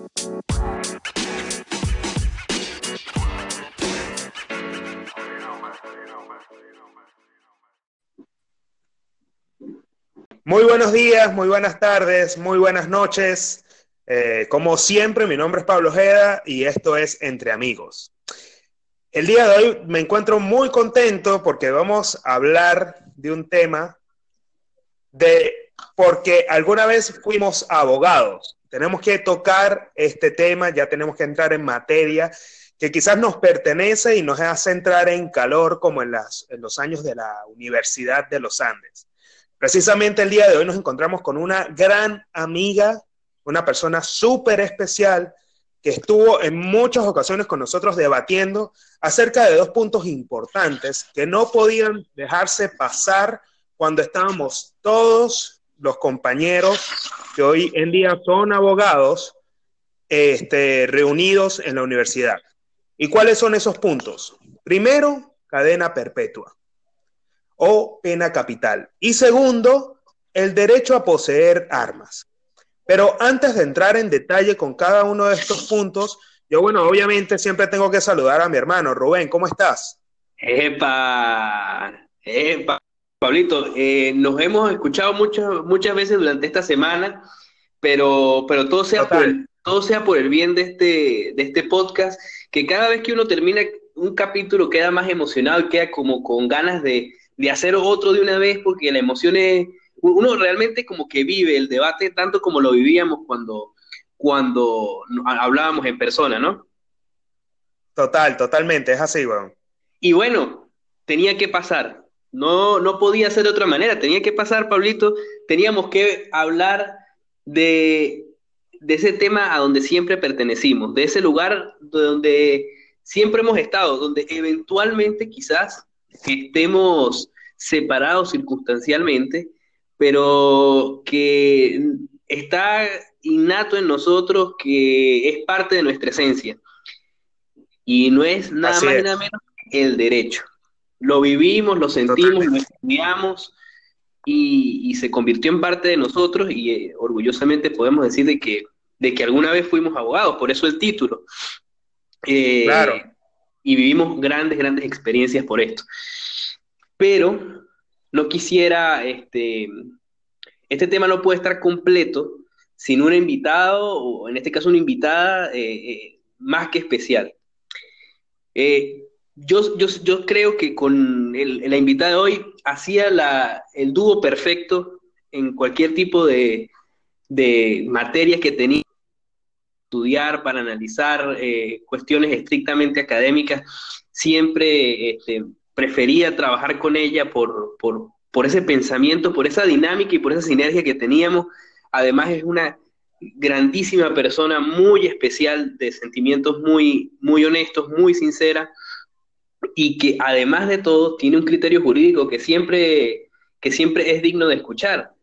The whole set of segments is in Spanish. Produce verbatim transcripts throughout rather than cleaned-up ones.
Muy buenos días, muy buenas tardes, muy buenas noches. Eh, como siempre, mi nombre es Pablo Ojeda y esto es Entre Amigos. El día de hoy me encuentro muy contento porque vamos a hablar de un tema de porque alguna vez fuimos abogados. Tenemos que tocar este tema, ya tenemos que entrar en materia que quizás nos pertenece y nos hace entrar en calor como en, las, en los años de la Universidad de los Andes. Precisamente el día de hoy nos encontramos con una gran amiga, una persona súper especial que estuvo en muchas ocasiones con nosotros debatiendo acerca de dos puntos importantes que no podían dejarse pasar cuando estábamos todos los compañeros que hoy en día son abogados este, reunidos en la universidad. ¿Y cuáles son esos puntos? Primero, cadena perpetua o pena capital. Y segundo, el derecho a poseer armas. Pero antes de entrar en detalle con cada uno de estos puntos, yo, bueno, obviamente siempre tengo que saludar a mi hermano. Rubén, ¿cómo estás? Epa, epa, Pablito, eh, nos hemos escuchado muchas, muchas veces durante esta semana, pero, pero todo sea por Total. el, todo sea por el bien de este, de este podcast, que cada vez que uno termina un capítulo queda más emocionado y queda como con ganas de, de hacer otro de una vez, porque la emoción es, uno realmente como que vive el debate tanto como lo vivíamos cuando, cuando hablábamos en persona, ¿no? Total, totalmente, es así, weón. Y bueno, tenía que pasar. No, no podía ser de otra manera. Tenía que pasar, Pablito. Teníamos que hablar de, de ese tema a donde siempre pertenecimos, de ese lugar donde siempre hemos estado, donde eventualmente quizás estemos separados circunstancialmente, pero que está innato en nosotros, que es parte de nuestra esencia. Y no es nada Así más y nada es, menos que el derecho. Lo vivimos, lo sentimos, lo totalmente. estudiamos y, y se convirtió en parte de nosotros y eh, orgullosamente podemos decir de que, de que alguna vez fuimos abogados, por eso el título. Eh, Claro. y vivimos grandes, grandes experiencias por esto. Pero no quisiera, este, este tema no puede estar completo sin un invitado, o en este caso una invitada eh, eh, más que especial. Eh, yo, yo, yo creo que con el, la invitada de hoy hacía la, el dúo perfecto en cualquier tipo de, de materias que tenía que estudiar para analizar eh, cuestiones estrictamente académicas. Siempre este, prefería trabajar con ella por, por, por ese pensamiento, por esa dinámica y por esa sinergia que teníamos. Además es una grandísima persona, muy especial, de sentimientos muy, muy honestos, muy sincera y que además de todo tiene un criterio jurídico que siempre, que siempre es digno de escuchar.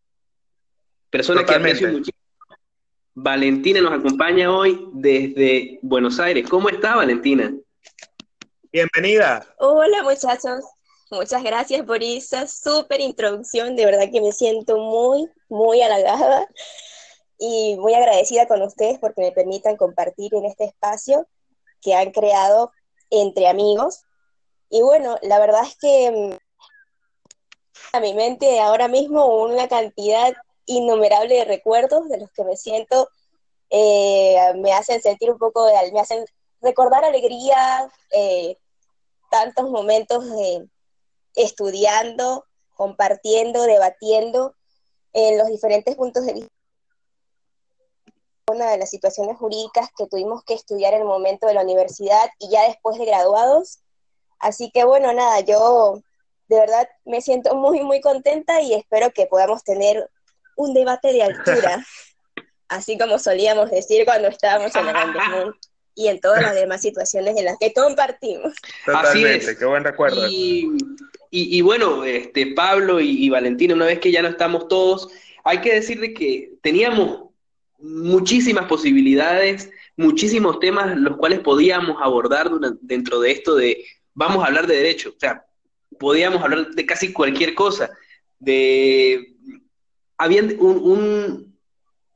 Persona que aprecio Totalmente. muchísimo. Valentina nos acompaña hoy desde Buenos Aires. ¿Cómo está, Valentina? Bienvenida. Hola muchachos, muchas gracias por esa súper introducción, de verdad que me siento muy, muy halagada y muy agradecida con ustedes porque me permitan compartir en este espacio que han creado entre amigos. Y bueno, la verdad es que mm, a mi mente ahora mismo una cantidad innumerable de recuerdos de los que me siento, eh, me hacen sentir un poco, de, me hacen recordar alegría, eh, tantos momentos de estudiando, compartiendo, debatiendo en los diferentes puntos de vista. Una de las situaciones jurídicas que tuvimos que estudiar en el momento de la universidad y ya después de graduados. Así que bueno, nada, yo de verdad me siento muy, muy contenta y espero que podamos tener un debate de altura, así como solíamos decir cuando estábamos en el Andesmund y en todas las demás situaciones en las que compartimos. Así Totalmente, es. qué buen recuerdo. Y, y, y bueno, este, Pablo y, y Valentina, una vez que ya no estamos todos, hay que decir de que teníamos muchísimas posibilidades, muchísimos temas los cuales podíamos abordar durante, dentro de esto de vamos a hablar de derecho. O sea, podíamos hablar de casi cualquier cosa. De, había un, un,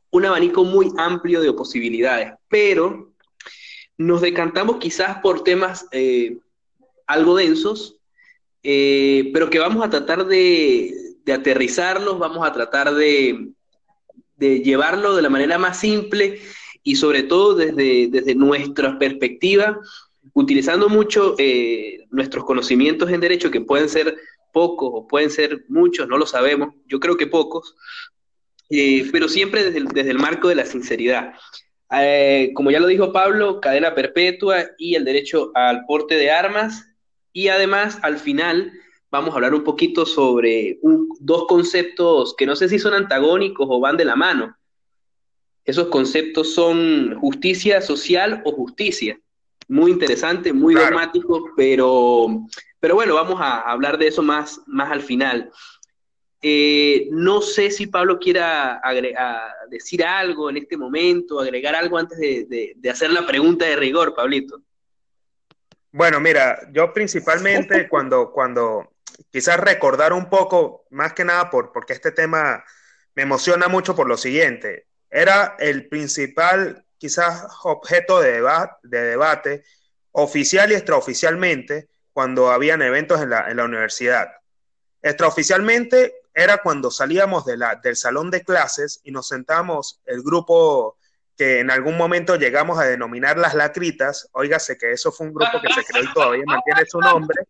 un abanico muy amplio de posibilidades, pero nos decantamos quizás por temas eh, algo densos, eh, pero que vamos a tratar de, de aterrizarlos, vamos a tratar de, de llevarlo de la manera más simple y sobre todo desde, desde nuestra perspectiva, utilizando mucho eh, nuestros conocimientos en derecho, que pueden ser pocos o pueden ser muchos, no lo sabemos, yo creo que pocos, eh, pero siempre desde el, desde el marco de la sinceridad. Eh, como ya lo dijo Pablo, cadena perpetua y el derecho al porte de armas, y además al final vamos a hablar un poquito sobre un, dos conceptos que no sé si son antagónicos o van de la mano. Esos conceptos son justicia social o justicia. Muy interesante, muy Claro. dogmático, pero, pero bueno, vamos a hablar de eso más, más al final. Eh, no sé si Pablo quiera agregar, decir algo en este momento, agregar algo antes de, de, de hacer la pregunta de rigor, Pablito. Bueno, mira, yo principalmente cuando, cuando quizás recordar un poco, más que nada por, porque este tema me emociona mucho por lo siguiente, era el principal quizás objeto de, deba de debate oficial y extraoficialmente cuando habían eventos en la, en la universidad. Extraoficialmente era cuando salíamos de la, del salón de clases y nos sentábamos el grupo que en algún momento llegamos a denominar las lacritas. Óigase que eso fue un grupo que se creó y todavía mantiene su nombre.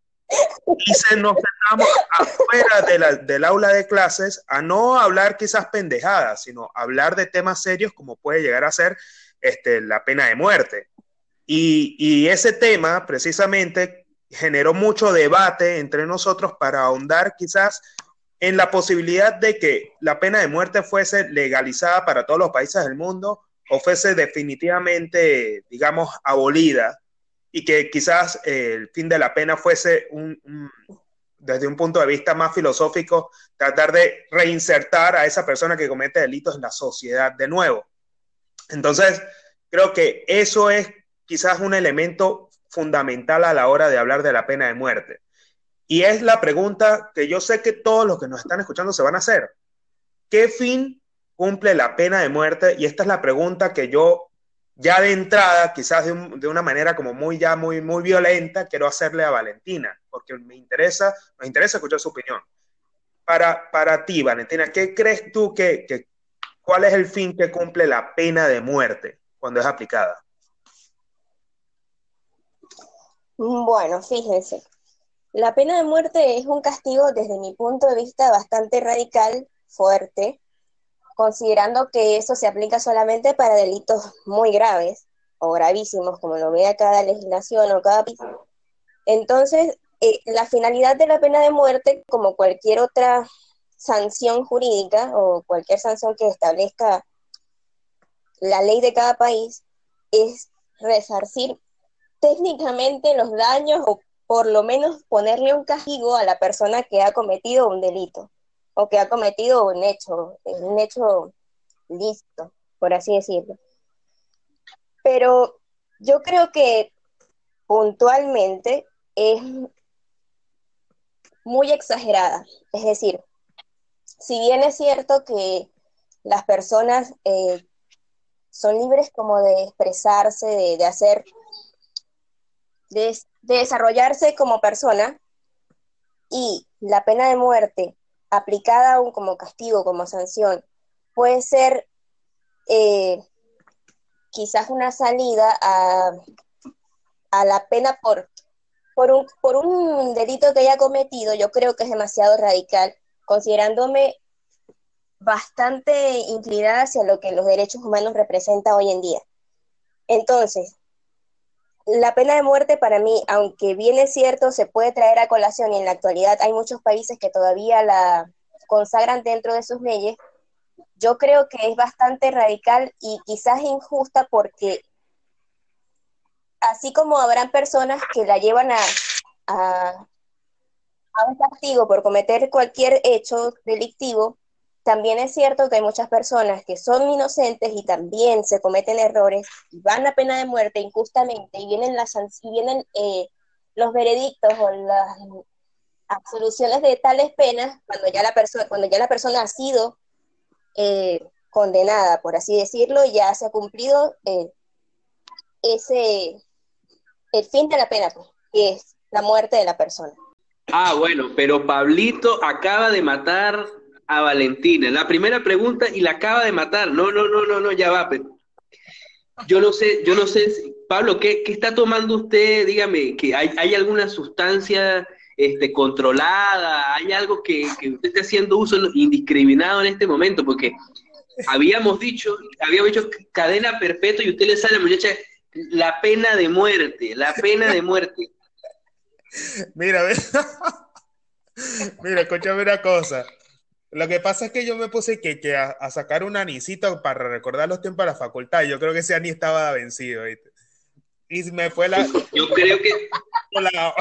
Y se nos sentamos afuera de la, del aula de clases a no hablar quizás pendejadas, sino hablar de temas serios como puede llegar a ser este, la pena de muerte. Y, y ese tema precisamente generó mucho debate entre nosotros para ahondar quizás en la posibilidad de que la pena de muerte fuese legalizada para todos los países del mundo o fuese definitivamente, digamos, abolida y que quizás eh, el fin de la pena fuese un, un, desde un punto de vista más filosófico, tratar de reinsertar a esa persona que comete delitos en la sociedad de nuevo. Entonces, creo que eso es quizás un elemento fundamental a la hora de hablar de la pena de muerte. Y es la pregunta que yo sé que todos los que nos están escuchando se van a hacer. ¿Qué fin cumple la pena de muerte? Y esta es la pregunta que yo ya de entrada, quizás de, un, de una manera como muy ya muy, muy violenta, quiero hacerle a Valentina, porque me interesa, me interesa escuchar su opinión. Para, para ti, Valentina, ¿qué crees tú que, que cuál es el fin que cumple la pena de muerte cuando es aplicada? Bueno, fíjense, la pena de muerte es un castigo desde mi punto de vista bastante radical, fuerte, considerando que eso se aplica solamente para delitos muy graves o gravísimos, como lo vea cada legislación o cada país. Entonces, eh, la finalidad de la pena de muerte, como cualquier otra sanción jurídica o cualquier sanción que establezca la ley de cada país, es resarcir técnicamente los daños o por lo menos ponerle un castigo a la persona que ha cometido un delito o que ha cometido un hecho, un hecho lícito, por así decirlo. Pero yo creo que puntualmente es muy exagerada. Es decir, si bien es cierto que las personas eh, son libres como de expresarse, de, de hacer, de, de desarrollarse como persona, y la pena de muerte aplicada aún como castigo, como sanción, puede ser eh, quizás una salida a, a la pena por, por, un, por un delito que haya cometido. Yo creo que es demasiado radical, considerándome bastante inclinada hacia lo que los derechos humanos representa hoy en día. Entonces, la pena de muerte para mí, aunque bien es cierto, se puede traer a colación y en la actualidad hay muchos países que todavía la consagran dentro de sus leyes, yo creo que es bastante radical y quizás injusta porque así como habrán personas que la llevan a, a, a un castigo por cometer cualquier hecho delictivo, también es cierto que hay muchas personas que son inocentes y también se cometen errores y van a pena de muerte injustamente y vienen, las, y vienen eh, los veredictos o las absoluciones de tales penas cuando ya la, perso cuando ya la persona ha sido eh, condenada, por así decirlo, ya se ha cumplido eh, ese, el fin de la pena, pues, que es la muerte de la persona. Ah, bueno, pero Pablito acaba de matar a Valentina. La primera pregunta y la acaba de matar. No, no, no, no, no, ya va. Pero yo no sé, yo no sé, si- Pablo, ¿qué, qué está tomando usted? Dígame, que hay, hay alguna sustancia este, controlada, hay algo que, que usted esté haciendo uso indiscriminado en este momento, porque habíamos dicho, habíamos dicho cadena perpetua y usted le sale a la muchacha la pena de muerte, la pena de muerte. Mira, mira, mira, escúchame una cosa. Lo que pasa es que yo me puse que, que a, a sacar un anisito para recordar los tiempos de la facultad. Yo creo que ese anís estaba vencido, ¿viste? Y me fue la... Yo creo que, la-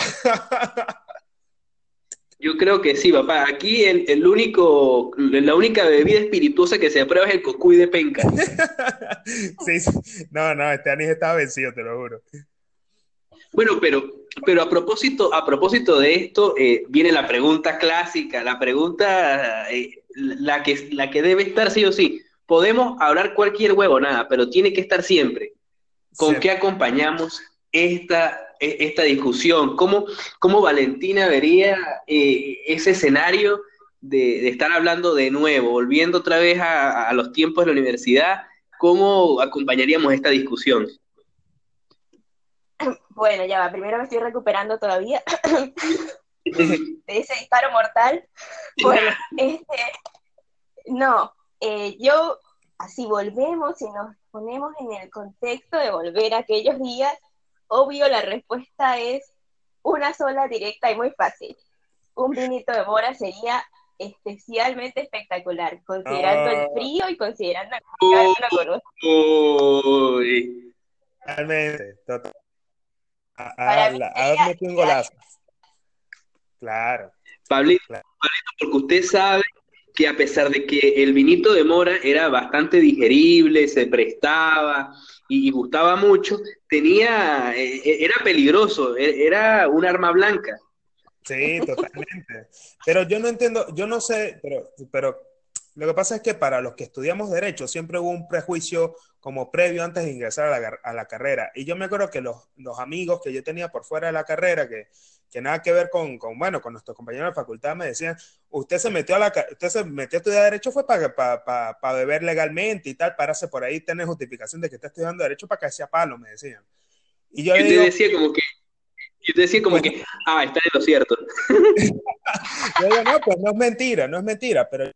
yo creo que sí, papá. Aquí el, el único, la única bebida espirituosa que se aprueba es el cocuy de penca. Sí, sí. No, no, este anís estaba vencido, te lo juro. Bueno, pero, pero a propósito, a propósito de esto, eh, viene la pregunta clásica, la pregunta, eh, la que, la que debe estar sí o sí. Podemos hablar cualquier huevonada, pero tiene que estar siempre. ¿Con Siempre. qué acompañamos esta, e- esta discusión? ¿Cómo, cómo Valentina vería eh, ese escenario de, de estar hablando de nuevo, volviendo otra vez a, a los tiempos de la universidad? ¿Cómo acompañaríamos esta discusión? Bueno, ya va, primero me estoy recuperando todavía de ese disparo mortal. Bueno, este, no, eh, yo, así volvemos y nos ponemos en el contexto de volver a aquellos días, obvio la respuesta es una sola, directa y muy fácil. Un vinito de mora sería especialmente espectacular, considerando el Oh, frío y considerando que cada uno conoce. Uy. totalmente. Total. A, a- Para mí la- a sería metido un ideal. golazo. Claro, Pablito, claro. porque usted sabe que a pesar de que el vinito de mora era bastante digerible, se prestaba y, y gustaba mucho, tenía, eh, eh, era peligroso, e- era un arma blanca. Sí, totalmente. Pero yo no entiendo, yo no sé, pero, pero lo que pasa es que para los que estudiamos derecho siempre hubo un prejuicio como previo antes de ingresar a la, gar- a la carrera. Y yo me acuerdo que los, los amigos que yo tenía por fuera de la carrera, que, que nada que ver con, con, bueno, con nuestros compañeros de facultad, me decían, usted se metió a la, ca- usted se metió a estudiar derecho fue para, para, para, para beber legalmente y tal, pararse por ahí, tener justificación de que está estudiando derecho para que sea palo, me decían. Y yo Y le usted digo, decía como que, y usted decía como pues, que, ah, está en lo cierto. yo digo, no, pues no es mentira, no es mentira, pero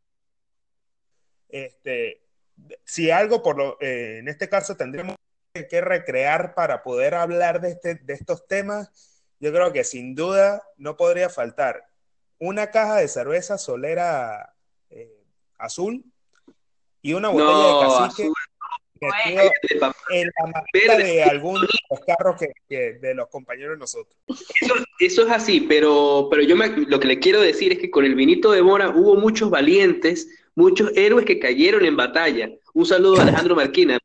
este, si algo por lo, eh, en este caso tendríamos que, que recrear para poder hablar de, este, de estos temas, yo creo que sin duda no podría faltar una caja de cerveza solera eh, azul y una botella de No, cacique azul, metido de papá, en la maleta verde. de algún de los carros que, que de los compañeros de nosotros. Eso, eso es así, pero, pero yo me- lo que le quiero decir es que con el vinito de mora hubo muchos valientes, muchos héroes que cayeron en batalla. Un saludo a Alejandro Marquina.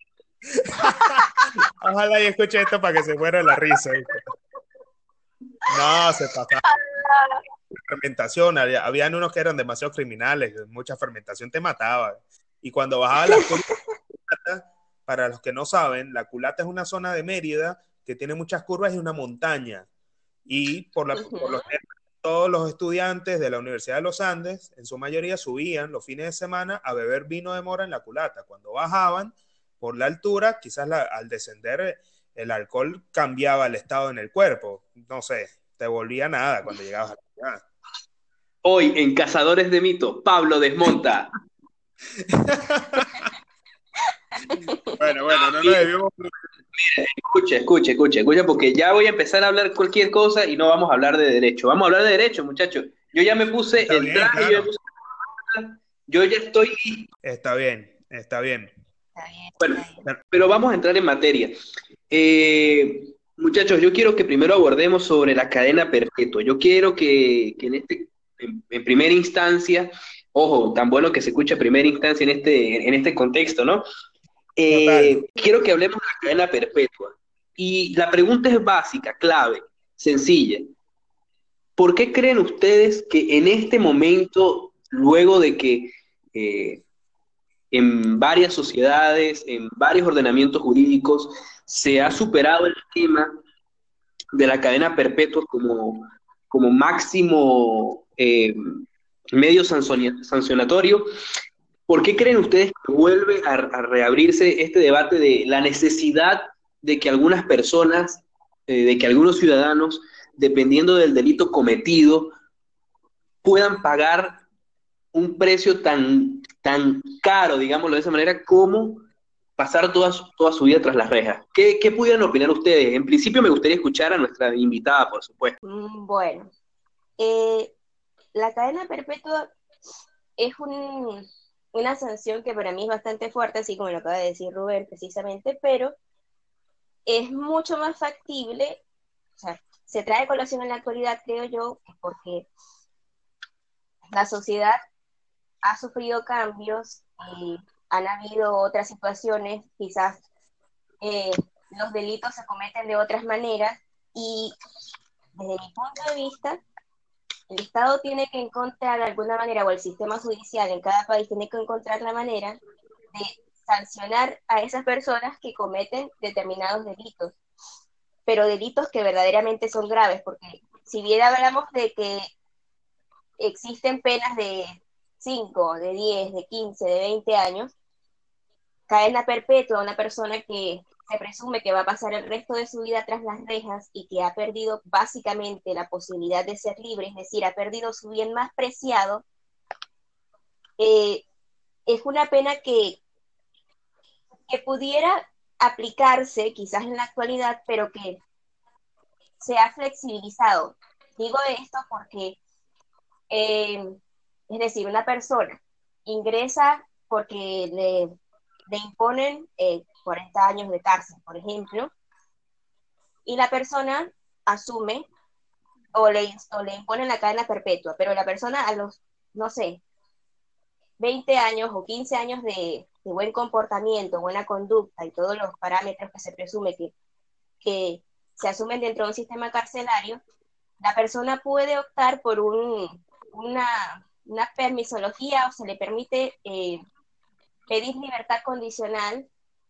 Ojalá y escuche esto para que se muera la risa. ¿Viste? No, se pasaba fermentación, había, habían unos que eran demasiado criminales, mucha fermentación te mataba. Y cuando bajaba las curvas, para los que no saben, la culata es una zona de Mérida que tiene muchas curvas y una montaña. Y por, la, por Ujú. los todos los estudiantes de la Universidad de los Andes, en su mayoría, subían los fines de semana a beber vino de mora en la culata. Cuando bajaban por la altura, quizás la, al descender el alcohol cambiaba el estado en el cuerpo. No sé, te volvía nada cuando llegabas a la ciudad. Hoy en Cazadores de Mito, Pablo desmonta. Bueno, bueno, no nos debíamos... Escucha, escucha, escucha, escucha, porque ya voy a empezar a hablar cualquier cosa y no vamos a hablar de derecho. Vamos a hablar de derecho, muchachos. Yo ya me puse Está el bien, traje, yo ya, claro. puse, yo ya estoy listo. Está bien, está bien. Está bien, Bueno, está bien. pero vamos a entrar en materia. Eh, muchachos, yo quiero que primero abordemos sobre la cadena perpetua. Yo quiero que, que en este, en, en primera instancia, ojo, tan bueno que se escucha primera instancia en este, en este contexto, ¿no? Total. Eh, quiero que hablemos de la cadena perpetua. Y la pregunta es básica, clave, sencilla. ¿Por qué creen ustedes que en este momento, luego de que eh, en varias sociedades, en varios ordenamientos jurídicos, se ha superado el tema de la cadena perpetua como, como máximo eh, medio sancionatorio. ¿Por qué creen ustedes que vuelve a, a reabrirse este debate de la necesidad de que algunas personas, eh, de que algunos ciudadanos, dependiendo del delito cometido, puedan pagar un precio tan, tan caro, digámoslo de esa manera, como pasar toda su, toda su vida tras las rejas? ¿Qué, qué pudieran opinar ustedes? En principio me gustaría escuchar a nuestra invitada, por supuesto. Bueno, eh, la cadena perpetua es un, una sanción que para mí es bastante fuerte, así como lo acaba de decir Rubén precisamente, pero es mucho más factible, o sea, se trae a colación en la actualidad, creo yo, porque la sociedad ha sufrido cambios y han habido otras situaciones, quizás eh, los delitos se cometen de otras maneras y desde mi punto de vista, el Estado tiene que encontrar alguna manera, o el sistema judicial en cada país tiene que encontrar la manera de sancionar a esas personas que cometen determinados delitos, pero delitos que verdaderamente son graves, porque si bien hablamos de que existen penas de cinco, de diez, de quince, de veinte años, cadena perpetua a una persona que se presume que va a pasar el resto de su vida tras las rejas y que ha perdido básicamente la posibilidad de ser libre, es decir, ha perdido su bien más preciado, eh, es una pena que, que pudiera aplicarse quizás en la actualidad, pero que se ha flexibilizado. Digo esto porque, eh, es decir, una persona ingresa porque le, le imponen eh, cuarenta años de cárcel, por ejemplo, y la persona asume o le, o le imponen la cadena perpetua, pero la persona a los, no sé, veinte años o quince años de, de buen comportamiento, buena conducta y todos los parámetros que se presume que, que se asumen dentro de un sistema carcelario, la persona puede optar por un, una, una permisología o se le permite eh, pedir libertad condicional,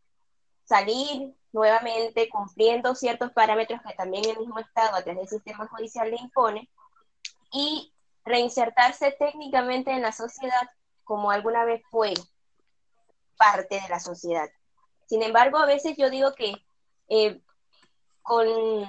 salir nuevamente cumpliendo ciertos parámetros que también el mismo Estado a través del sistema judicial le impone y reinsertarse técnicamente en la sociedad como alguna vez fue parte de la sociedad. Sin embargo, a veces yo digo que eh, con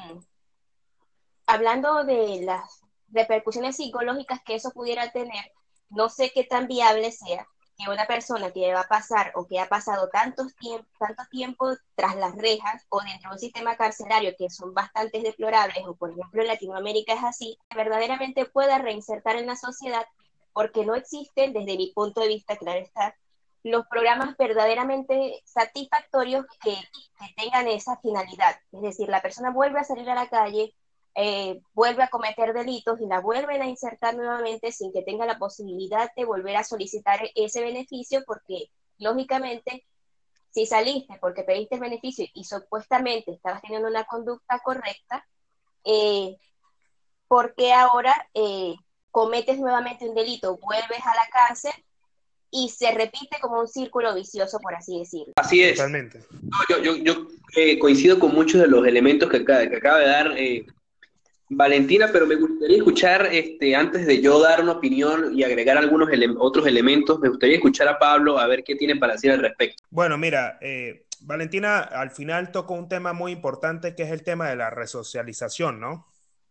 hablando de las repercusiones psicológicas que eso pudiera tener, no sé qué tan viable sea que una persona que va a pasar o que ha pasado tanto tiempo, tanto tiempo tras las rejas o dentro de un sistema carcelario que son bastante deplorables, o por ejemplo en Latinoamérica es así, verdaderamente pueda reinsertar en la sociedad, porque no existen, desde mi punto de vista, claro está, los programas verdaderamente satisfactorios que, que tengan esa finalidad. Es decir, la persona vuelve a salir a la calle, Eh, vuelve a cometer delitos y la vuelven a insertar nuevamente sin que tenga la posibilidad de volver a solicitar ese beneficio, porque lógicamente si saliste porque pediste el beneficio y supuestamente estabas teniendo una conducta correcta, eh, ¿por qué ahora eh, cometes nuevamente un delito, vuelves a la cárcel y se repite como un círculo vicioso, por así decirlo? Así es. Totalmente. No, yo yo, yo eh, coincido con muchos de los elementos que, acaba- que acaba de dar eh, Valentina, pero me gustaría escuchar, este, antes de yo dar una opinión y agregar algunos ele- otros elementos, me gustaría escuchar a Pablo a ver qué tiene para decir al respecto. Bueno, mira, eh, Valentina al final tocó un tema muy importante que es el tema de la resocialización, ¿no?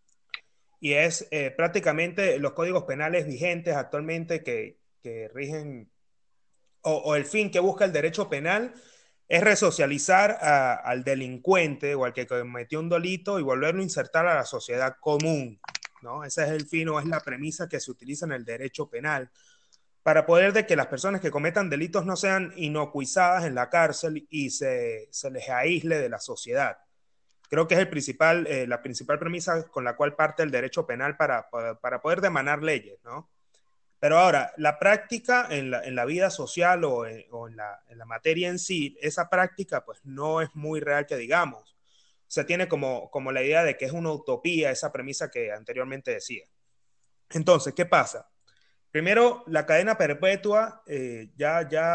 Y es eh, prácticamente los códigos penales vigentes actualmente que, que rigen, o, o el fin que busca el derecho penal es resocializar a, al delincuente o al que cometió un delito y volverlo a insertar a la sociedad común, ¿no? Ese es el fin o es la premisa que se utiliza en el derecho penal para poder de que las personas que cometan delitos no sean inocuizadas en la cárcel y se, se les aísle de la sociedad. Creo que es el principal, eh, la principal premisa con la cual parte el derecho penal para, para, para poder demanar leyes, ¿no? Pero ahora, la práctica en la, en la vida social o, en, o en, la, en la materia en sí, esa práctica pues no es muy real que digamos. Se tiene como, como la idea de que es una utopía esa premisa que anteriormente decía. Entonces, ¿qué pasa? Primero, la cadena perpetua eh, ya, ya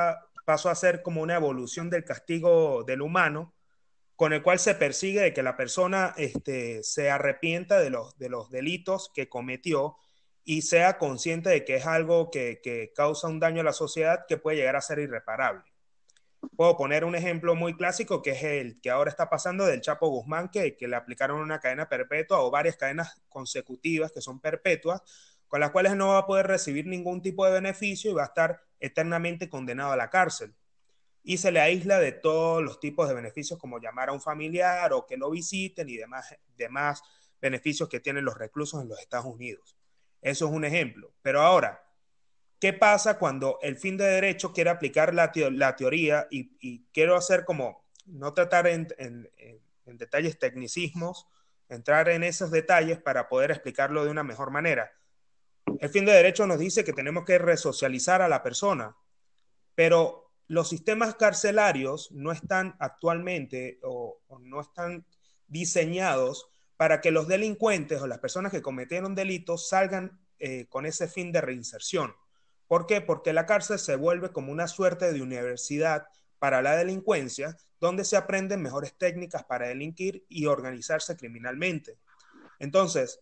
pasó a ser como una evolución del castigo del humano, con el cual se persigue de que la persona este, se arrepienta de los, de los delitos que cometió y sea consciente de que es algo que, que causa un daño a la sociedad que puede llegar a ser irreparable. Puedo poner un ejemplo muy clásico que es el que ahora está pasando del Chapo Guzmán, que, que le aplicaron una cadena perpetua o varias cadenas consecutivas que son perpetuas, con las cuales no va a poder recibir ningún tipo de beneficio y va a estar eternamente condenado a la cárcel. Y se le aísla de todos los tipos de beneficios como llamar a un familiar o que lo visiten y demás, demás beneficios que tienen los reclusos en los Estados Unidos. Eso es un ejemplo. Pero ahora, ¿qué pasa cuando el fin de derecho quiere aplicar la, teo la teoría y, y quiero hacer como, no tratar en, en, en, en detalles tecnicismos, entrar en esos detalles para poder explicarlo de una mejor manera? El fin de derecho nos dice que tenemos que resocializar a la persona, pero los sistemas carcelarios no están actualmente o, o no están diseñados para que los delincuentes o las personas que cometieron delitos salgan eh, con ese fin de reinserción. ¿Por qué? Porque la cárcel se vuelve como una suerte de universidad para la delincuencia, donde se aprenden mejores técnicas para delinquir y organizarse criminalmente. Entonces,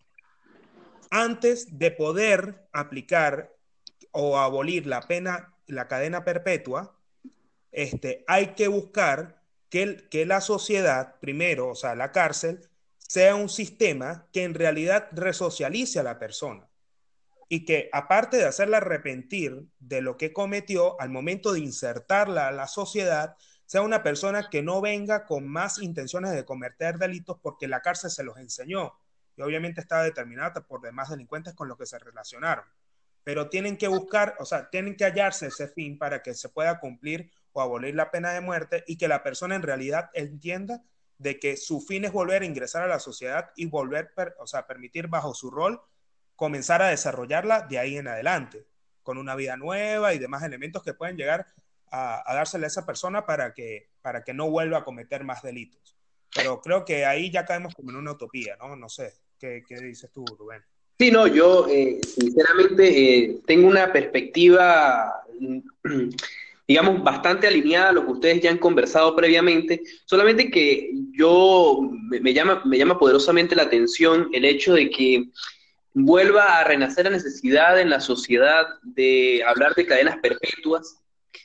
antes de poder aplicar o abolir la pena, la cadena perpetua, este, hay que buscar que, el, que la sociedad, primero, o sea, la cárcel, sea un sistema que en realidad resocialice a la persona y que, aparte de hacerla arrepentir de lo que cometió, al momento de insertarla a la sociedad, sea una persona que no venga con más intenciones de cometer delitos porque la cárcel se los enseñó y obviamente estaba determinada por demás delincuentes con los que se relacionaron. Pero tienen que buscar, o sea, tienen que hallarse ese fin para que se pueda cumplir o abolir la pena de muerte y que la persona en realidad entienda de que su fin es volver a ingresar a la sociedad y volver, per, o sea, permitir bajo su rol comenzar a desarrollarla de ahí en adelante, con una vida nueva y demás elementos que pueden llegar a, a dársele a esa persona para que, para que no vuelva a cometer más delitos. Pero creo que ahí ya caemos como en una utopía, ¿no? No sé, ¿qué, qué dices tú, Rubén? Sí, no, yo eh, sinceramente eh, tengo una perspectiva, digamos, bastante alineada a lo que ustedes ya han conversado previamente, solamente que yo me, me llama, me llama poderosamente la atención el hecho de que vuelva a renacer la necesidad en la sociedad de hablar de cadenas perpetuas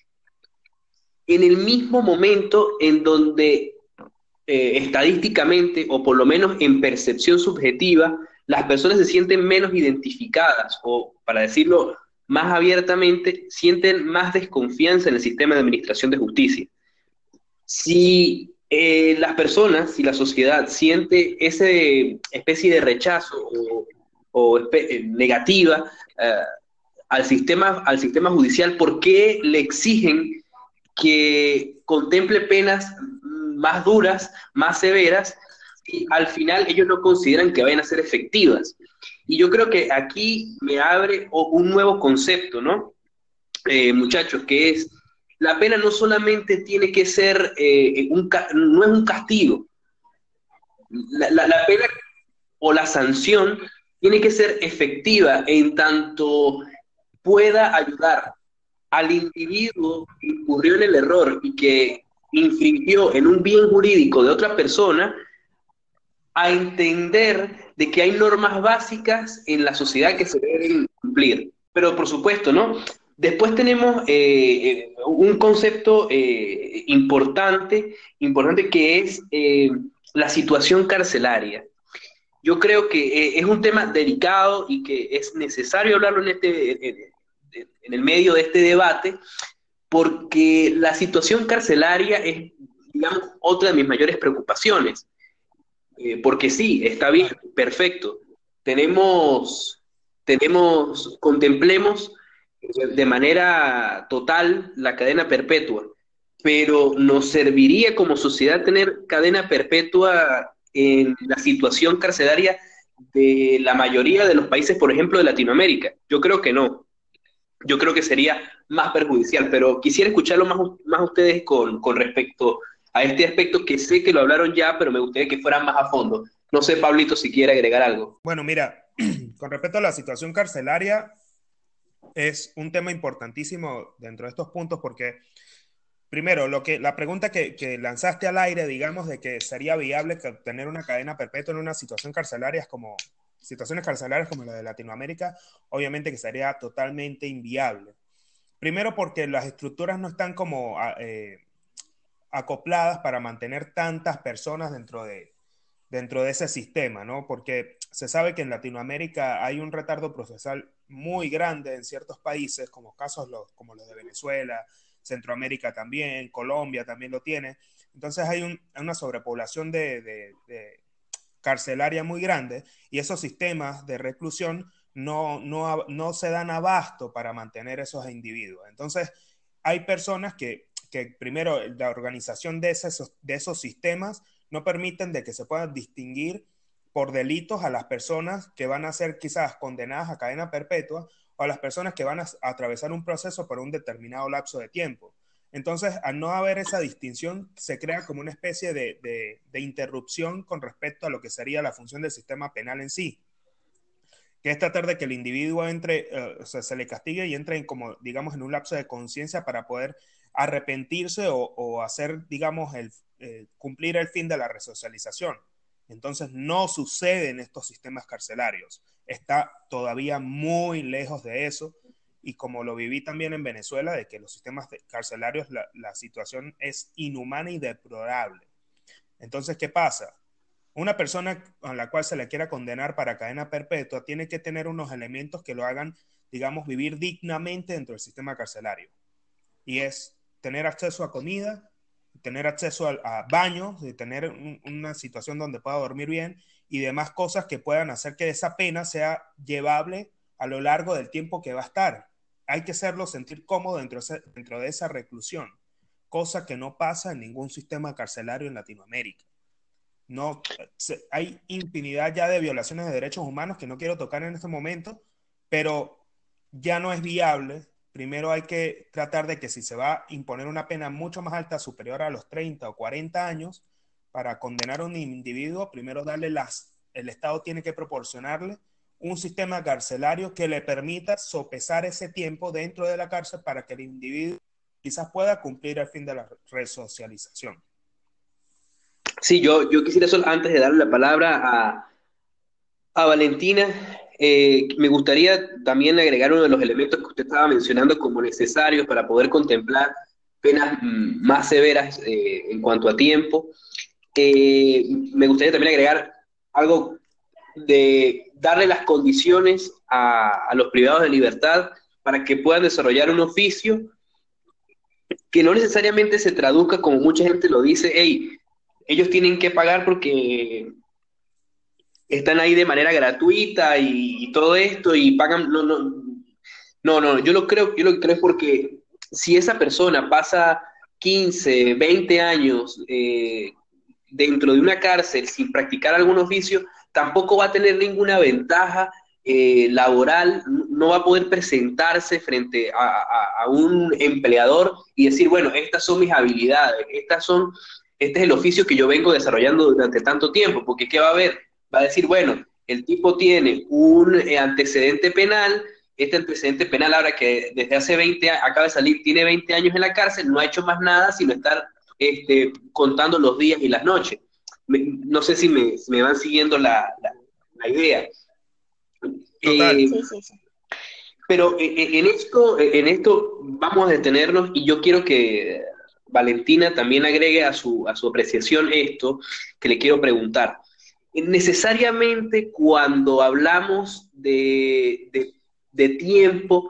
en el mismo momento en donde eh, estadísticamente, o por lo menos en percepción subjetiva, las personas se sienten menos identificadas, o para decirlo más abiertamente, sienten más desconfianza en el sistema de administración de justicia. Si eh, las personas, si la sociedad siente esa especie de rechazo o, o espe negativa eh, al, sistema, al sistema judicial, ¿por qué le exigen que contemple penas más duras, más severas, y al final ellos no consideran que vayan a ser efectivas? Y yo creo que aquí me abre un nuevo concepto, ¿no? Eh, muchachos, que es, la pena no solamente tiene que ser, eh, un, no es un castigo, la, la, la pena o la sanción tiene que ser efectiva en tanto pueda ayudar al individuo que incurrió en el error y que infringió en un bien jurídico de otra persona a entender de que hay normas básicas en la sociedad que se deben cumplir. Pero por supuesto, ¿no? Después tenemos eh, un concepto eh, importante, importante que es eh, la situación carcelaria. Yo creo que eh, es un tema delicado y que es necesario hablarlo en, este, en, en el medio de este debate, porque la situación carcelaria es, digamos, otra de mis mayores preocupaciones. Eh, porque sí, está bien, perfecto. Tenemos, tenemos, contemplemos de manera total la cadena perpetua, pero nos serviría como sociedad tener cadena perpetua en la situación carcelaria de la mayoría de los países, por ejemplo, de Latinoamérica. Yo creo que no. Yo creo que sería más perjudicial, pero quisiera escucharlo más, más ustedes con, con respecto a este aspecto que sé que lo hablaron ya, pero me gustaría que fueran más a fondo. No sé, Pablito, si quiere agregar algo. Bueno, mira, con respecto a la situación carcelaria, es un tema importantísimo dentro de estos puntos porque primero, lo que, la pregunta que, que lanzaste al aire, digamos, de que sería viable que tener una cadena perpetua en una situación carcelaria como situaciones carcelarias como la de Latinoamérica, obviamente que sería totalmente inviable. Primero porque las estructuras no están como eh, acopladas para mantener tantas personas dentro de, dentro de ese sistema, ¿no? Porque se sabe que en Latinoamérica hay un retardo procesal muy grande en ciertos países, como casos los, como los de Venezuela, Centroamérica también, Colombia también lo tiene. Entonces hay un, una sobrepoblación de, de, de carcelaria muy grande y esos sistemas de reclusión no, no, no se dan abasto para mantener esos individuos. Entonces hay personas que, que primero la organización de esos, de esos sistemas no permiten de que se puedan distinguir por delitos a las personas que van a ser quizás condenadas a cadena perpetua o a las personas que van a, a atravesar un proceso por un determinado lapso de tiempo. Entonces, al no haber esa distinción, se crea como una especie de, de, de interrupción con respecto a lo que sería la función del sistema penal en sí, que es tratar de que el individuo entre, uh, o sea, se le castigue y entre en como, digamos, en un lapso de conciencia para poder arrepentirse o, o hacer, digamos, el, eh, cumplir el fin de la resocialización. Entonces, no sucede en estos sistemas carcelarios. Está todavía muy lejos de eso. Y como lo viví también en Venezuela, de que los sistemas carcelarios, la, la situación es inhumana y deplorable. Entonces, ¿qué pasa? Una persona a la cual se le quiera condenar para cadena perpetua tiene que tener unos elementos que lo hagan, digamos, vivir dignamente dentro del sistema carcelario. Y es tener acceso a comida, tener acceso a, a baños, de tener un, una situación donde pueda dormir bien y demás cosas que puedan hacer que esa pena sea llevable a lo largo del tiempo que va a estar. Hay que hacerlo sentir cómodo dentro de, ese, dentro de esa reclusión, cosa que no pasa en ningún sistema carcelario en Latinoamérica. No, se, hay infinidad ya de violaciones de derechos humanos que no quiero tocar en este momento, pero ya no es viable. Primero hay que tratar de que si se va a imponer una pena mucho más alta, superior a los treinta o cuarenta años, para condenar a un individuo, primero darle las, el Estado tiene que proporcionarle un sistema carcelario que le permita sopesar ese tiempo dentro de la cárcel para que el individuo quizás pueda cumplir el fin de la resocialización. Sí, yo, yo quisiera solo, antes de darle la palabra a, a Valentina, eh, me gustaría también agregar uno de los elementos que usted estaba mencionando como necesarios para poder contemplar penas mm, más severas eh, en cuanto a tiempo. Eh, me gustaría también agregar algo de darle las condiciones a, a los privados de libertad para que puedan desarrollar un oficio que no necesariamente se traduzca como mucha gente lo dice, hey, ellos tienen que pagar porque están ahí de manera gratuita y, y todo esto y pagan, no, no, no, no, yo lo creo, yo lo creo es porque si esa persona pasa quince, veinte años eh, dentro de una cárcel sin practicar algún oficio, tampoco va a tener ninguna ventaja eh, laboral, no va a poder presentarse frente a, a, a, un empleador y decir, bueno, estas son mis habilidades, estas son, este es el oficio que yo vengo desarrollando durante tanto tiempo, porque ¿qué va a haber? Va a decir, bueno, el tipo tiene un eh, antecedente penal, este antecedente penal ahora que desde hace veinte años, acaba de salir, tiene veinte años en la cárcel, no ha hecho más nada sino estar este, contando los días y las noches. Me, no sé si me, si me van siguiendo la, la, la idea. Total. Eh, Sí, sí, sí. pero en, en, esto, en esto vamos a detenernos y yo quiero que Valentina también agregue a su, a su apreciación esto que le quiero preguntar. Necesariamente cuando hablamos de, de, de tiempo,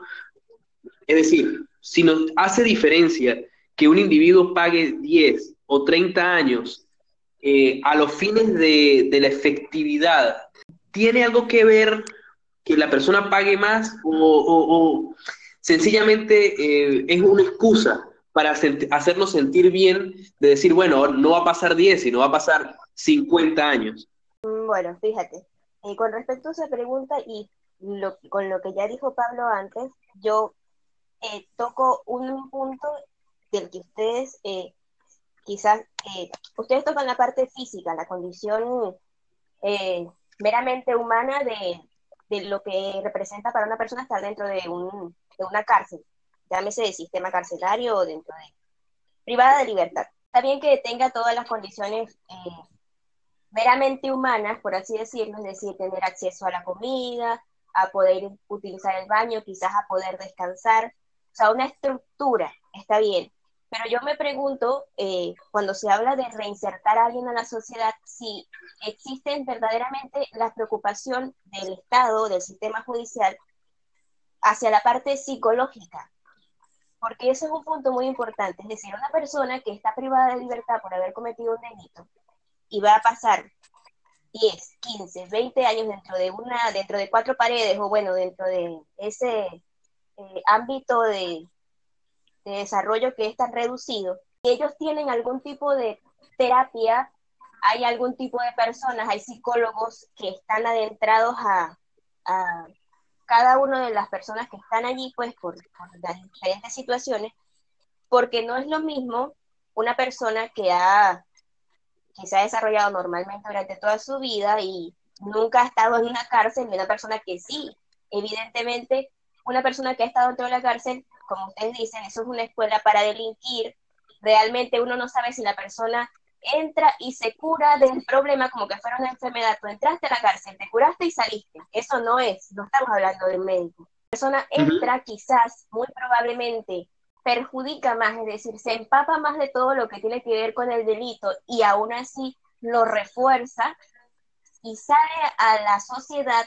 es decir, si nos hace diferencia que un individuo pague diez o treinta años eh, a los fines de, de la efectividad, ¿tiene algo que ver que la persona pague más o, o, o sencillamente eh, es una excusa para sent- hacernos sentir bien de decir, bueno, no va a pasar diez, sino va a pasar cincuenta años? Bueno, fíjate, eh, con respecto a esa pregunta y lo, con lo que ya dijo Pablo antes, yo eh, toco un punto del que ustedes eh, quizás, eh, ustedes tocan la parte física, la condición eh, meramente humana de, de lo que representa para una persona estar dentro de, un, de una cárcel, llámese de sistema carcelario o dentro de... privada de libertad. Está bien que tenga todas las condiciones eh, meramente humanas, por así decirlo, es decir, tener acceso a la comida, a poder utilizar el baño, quizás a poder descansar, o sea, una estructura, está bien. Pero yo me pregunto, eh, cuando se habla de reinsertar a alguien a la sociedad, si existe verdaderamente la preocupación del Estado, del sistema judicial, hacia la parte psicológica, porque eso es un punto muy importante. Es decir, una persona que está privada de libertad por haber cometido un delito y va a pasar diez, quince, veinte años dentro de una, dentro de cuatro paredes, o bueno, dentro de ese eh, ámbito de, de desarrollo que es tan reducido, si ellos tienen algún tipo de terapia, hay algún tipo de personas, hay psicólogos que están adentrados a, a cada una de las personas que están allí, pues por, por las diferentes situaciones, porque no es lo mismo una persona que ha que se ha desarrollado normalmente durante toda su vida y nunca ha estado en una cárcel, y una persona que sí, evidentemente, una persona que ha estado dentro de la cárcel, como ustedes dicen, eso es una escuela para delinquir, realmente uno no sabe si la persona entra y se cura del problema como que fuera una enfermedad. Tú entraste a la cárcel, te curaste y saliste, eso no es, no estamos hablando de un médico. La persona entra uh-huh. quizás, muy probablemente, perjudica más, es decir, se empapa más de todo lo que tiene que ver con el delito y aún así lo refuerza y sale a la sociedad,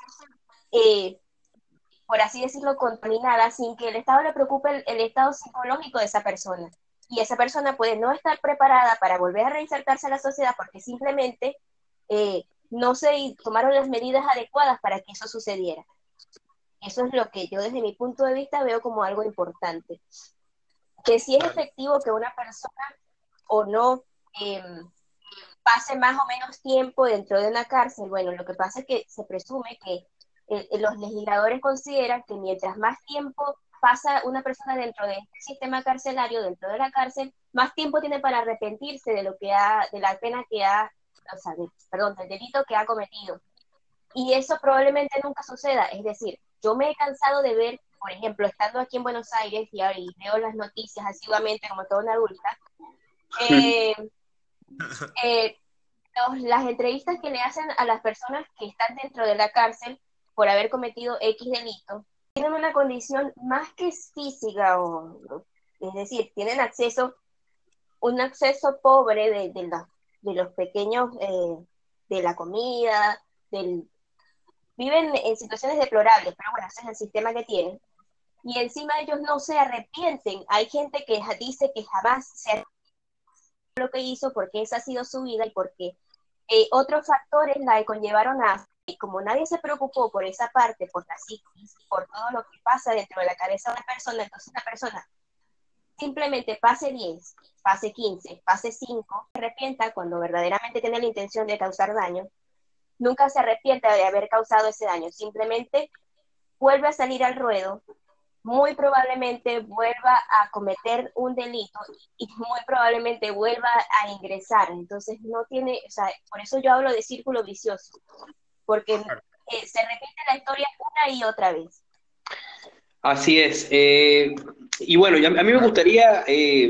eh, por así decirlo, contaminada, sin que el Estado le preocupe el, el estado psicológico de esa persona. Y esa persona puede no estar preparada para volver a reinsertarse a la sociedad porque simplemente eh, no se tomaron las medidas adecuadas para que eso sucediera. Eso es lo que yo desde mi punto de vista veo como algo importante. Que si es efectivo que una persona o no eh, pase más o menos tiempo dentro de una cárcel, bueno, lo que pasa es que se presume que eh, los legisladores consideran que mientras más tiempo pasa una persona dentro de este sistema carcelario, dentro de la cárcel, más tiempo tiene para arrepentirse de lo que ha, de la pena que ha, o sea, de, perdón, del delito que ha cometido. Y eso probablemente nunca suceda, es decir, yo me he cansado de ver, por ejemplo, estando aquí en Buenos Aires y, y veo las noticias asiduamente como toda una adulta, eh, eh, los, las entrevistas que le hacen a las personas que están dentro de la cárcel por haber cometido X delito, tienen una condición más que física, o, es decir, tienen acceso, un acceso pobre de, de, la, de los pequeños, eh, de la comida, del... viven en situaciones deplorables, pero bueno, ese es el sistema que tienen. Y encima ellos no se arrepienten. Hay gente que dice que jamás se arrepiente de lo que hizo porque esa ha sido su vida y porque eh, otros factores la conllevaron a... Y como nadie se preocupó por esa parte, por la psiquis, por todo lo que pasa dentro de la cabeza de una persona, entonces una persona simplemente pase diez, pase quince, pase cinco, se arrepienta cuando verdaderamente tiene la intención de causar daño, nunca se arrepiente de haber causado ese daño, simplemente vuelve a salir al ruedo, muy probablemente vuelva a cometer un delito y muy probablemente vuelva a ingresar. Entonces no tiene, o sea, por eso yo hablo de círculo vicioso, porque eh, se repite la historia una y otra vez. Así es. Eh, y bueno, a mí me gustaría eh,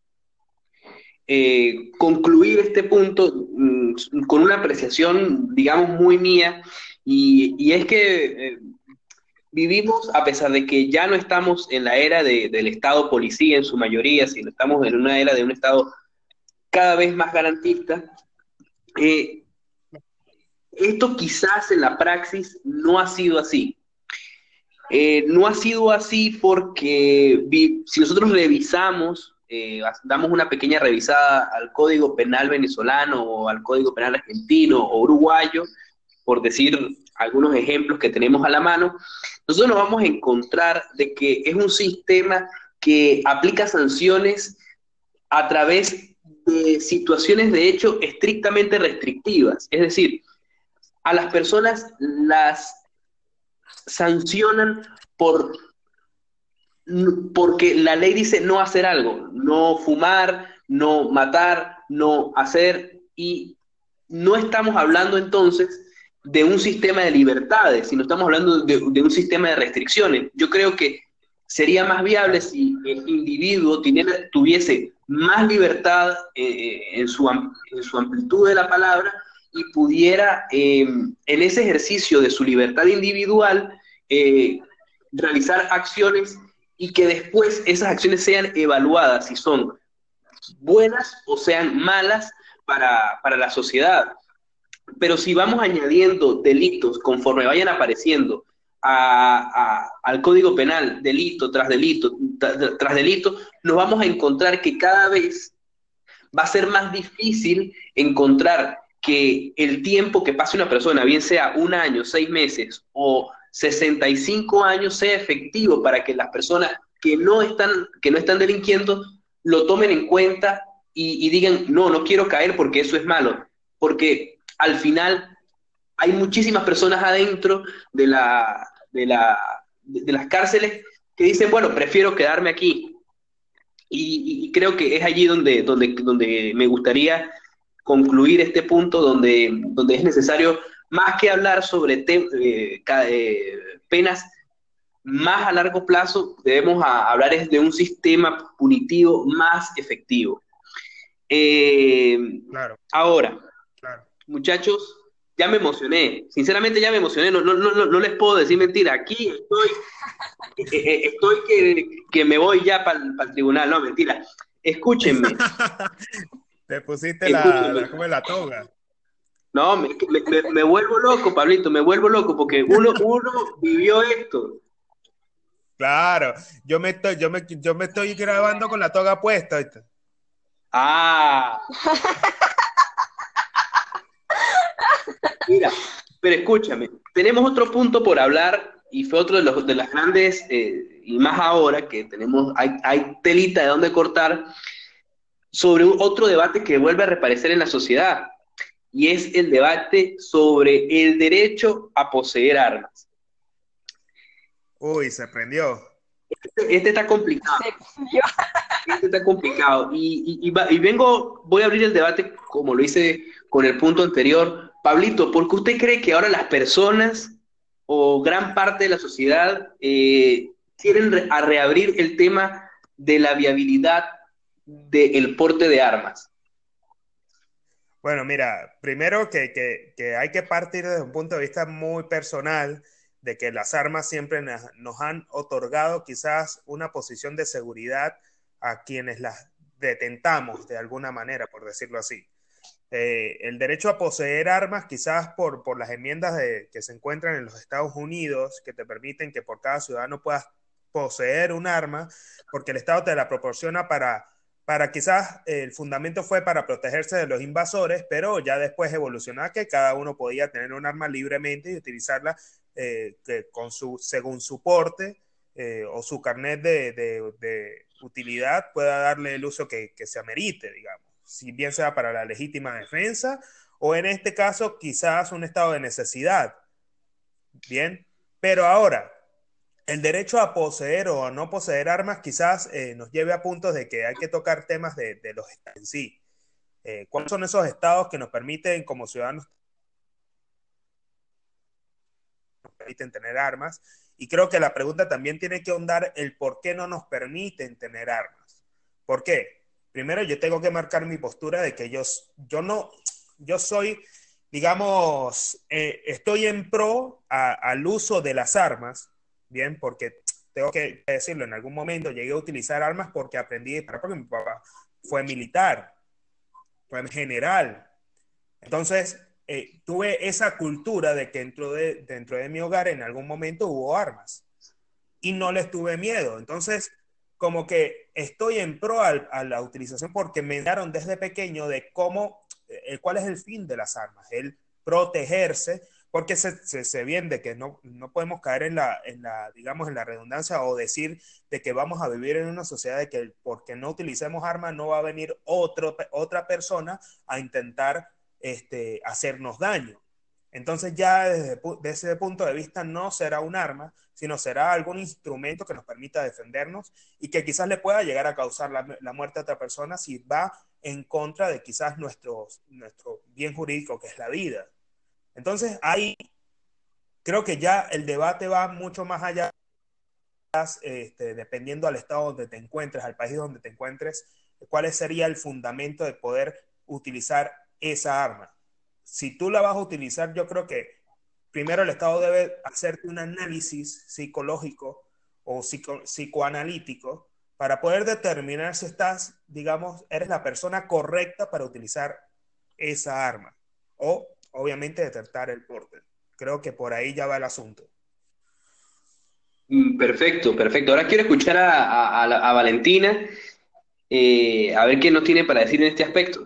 eh, concluir este punto mm, con una apreciación, digamos, muy mía, y, y es que eh, vivimos, a pesar de que ya no estamos en la era de, del Estado policía en su mayoría, sino estamos en una era de un Estado cada vez más garantista, eh, esto quizás en la praxis no ha sido así. Eh, no ha sido así porque vi, si nosotros revisamos, eh, damos una pequeña revisada al Código Penal venezolano o al Código Penal argentino o uruguayo, por decir algunos ejemplos que tenemos a la mano, nosotros nos vamos a encontrar de que es un sistema que aplica sanciones a través de situaciones de hecho estrictamente restrictivas. Es decir, a las personas las sancionan por, porque la ley dice no hacer algo, no fumar, no matar, no hacer, y no estamos hablando entonces de un sistema de libertades, sino estamos hablando de, de un sistema de restricciones. Yo creo que sería más viable si el individuo tuviera, tuviese más libertad eh, en, su, en su amplitud de la palabra y pudiera, eh, en ese ejercicio de su libertad individual, eh, realizar acciones y que después esas acciones sean evaluadas si son buenas o sean malas para, para la sociedad. Pero si vamos añadiendo delitos conforme vayan apareciendo a, a, al Código Penal, delito tras delito, tras, tras delito, nos vamos a encontrar que cada vez va a ser más difícil encontrar que el tiempo que pase una persona, bien sea un año, seis meses o sesenta y cinco años, sea efectivo para que las personas que no están, que no están delinquiendo lo tomen en cuenta y, y digan, no, no quiero caer porque eso es malo. Porque al final hay muchísimas personas adentro de, la, de, la, de, de las cárceles que dicen, bueno, prefiero quedarme aquí. Y, y, creo que es allí donde, donde, donde me gustaría concluir este punto, donde, donde es necesario, más que hablar sobre te, eh, eh, penas más a largo plazo, debemos a, hablar es de un sistema punitivo más efectivo. Eh, claro. Ahora, claro. Muchachos, ya me emocioné, sinceramente ya me emocioné, no, no, no, no les puedo decir mentira, aquí estoy, eh, estoy que, que me voy ya para el tribunal, no, mentira, escúchenme. Te pusiste la, la, ¿cómo es la toga? No, me, me, me vuelvo loco, Pablito, me vuelvo loco, porque uno, uno vivió esto. Claro, yo me estoy, yo me, yo me estoy grabando con la toga puesta. ¿Viste? Ah. Mira, pero escúchame, tenemos otro punto por hablar y fue otro de, los, de las grandes, eh, y más ahora que tenemos, hay, hay telita de dónde cortar, sobre un, otro debate que vuelve a reaparecer en la sociedad, y es el debate sobre el derecho a poseer armas. Uy, se prendió. Este, este está complicado. Este está complicado. Y, y, y, va, y vengo, voy a abrir el debate como lo hice con el punto anterior. Pablito, ¿por qué usted cree que ahora las personas o gran parte de la sociedad eh, quieren re a reabrir el tema de la viabilidad del porte de armas? Bueno, mira, primero que, que, que hay que partir desde un punto de vista muy personal de que las armas siempre nos han otorgado quizás una posición de seguridad a quienes las detentamos de alguna manera, por decirlo así. Eh, el derecho a poseer armas, quizás por, por las enmiendas de, que se encuentran en los Estados Unidos, que te permiten que por cada ciudadano puedas poseer un arma, porque el Estado te la proporciona para, para quizás eh, el fundamento fue para protegerse de los invasores, pero ya después evolucionó que cada uno podía tener un arma libremente y utilizarla eh, que con su, según su porte eh, o su carnet de, de, de utilidad pueda darle el uso que, que se amerite, digamos. Si bien sea para la legítima defensa o en este caso quizás un estado de necesidad. Bien, pero ahora, el derecho a poseer o a no poseer armas quizás eh, nos lleve a puntos de que hay que tocar temas de, de los estados en sí. Eh, ¿Cuáles son esos estados que nos permiten como ciudadanos nos permiten tener armas? Y creo que la pregunta también tiene que ahondar el por qué no nos permiten tener armas. ¿Por qué? Primero yo tengo que marcar mi postura de que yo, yo no, yo soy, digamos, eh, estoy en pro a, al uso de las armas, bien, porque tengo que decirlo, en algún momento llegué a utilizar armas porque aprendí a disparar, porque mi papá fue militar, fue general. Entonces, eh, tuve esa cultura de que dentro de, dentro de mi hogar en algún momento hubo armas y no les tuve miedo. Entonces, como que estoy en pro a, a la utilización porque me enseñaron desde pequeño de cómo, eh, cuál es el fin de las armas, el protegerse, porque se, se, se viene de que no, no podemos caer en la, en la, digamos, en la redundancia o decir de que vamos a vivir en una sociedad de que porque no utilicemos armas no va a venir otro, otra persona a intentar este, hacernos daño. Entonces ya desde, desde ese punto de vista no será un arma, sino será algún instrumento que nos permita defendernos y que quizás le pueda llegar a causar la, la muerte a otra persona si va en contra de quizás nuestro, nuestro bien jurídico, que es la vida. Entonces ahí creo que ya el debate va mucho más allá, este, dependiendo al estado donde te encuentres, al país donde te encuentres, cuál sería el fundamento de poder utilizar esa arma. Si tú la vas a utilizar, yo creo que primero el Estado debe hacerte un análisis psicológico o psico, psicoanalítico para poder determinar si estás, digamos, eres la persona correcta para utilizar esa arma. O, obviamente, detectar el porte. Creo que por ahí ya va el asunto. Mm, Perfecto, perfecto. Ahora quiero escuchar a, a- a la- a Valentina, eh, a ver qué nos tiene para decir en este aspecto.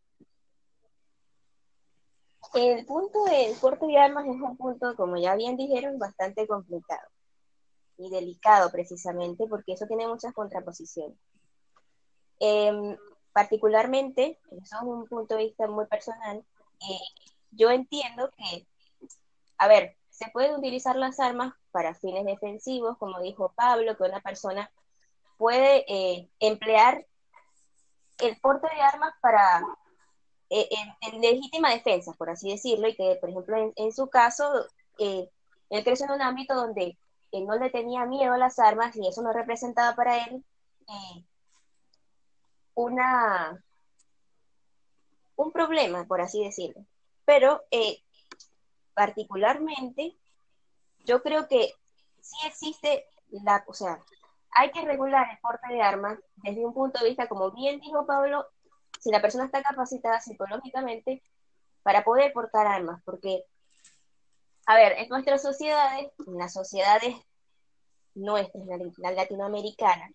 El punto del porte de armas es un punto, como ya bien dijeron, bastante complicado y delicado precisamente porque eso tiene muchas contraposiciones. Eh, Particularmente, eso es un punto de vista muy personal, eh, yo entiendo que, a ver, se pueden utilizar las armas para fines defensivos, como dijo Pablo, que una persona puede eh, emplear el porte de armas para eh, en, en, legítima defensa, por así decirlo, y que, por ejemplo, en, en su caso, eh, él creció en un ámbito donde él no le tenía miedo a las armas y eso no representaba para él eh, una, un problema, por así decirlo. Pero eh, particularmente, yo creo que sí existe la, o sea, hay que regular el porte de armas desde un punto de vista, como bien dijo Pablo, si la persona está capacitada psicológicamente para poder portar armas, porque, a ver, en nuestras sociedades, en las sociedades nuestras, las latinoamericanas,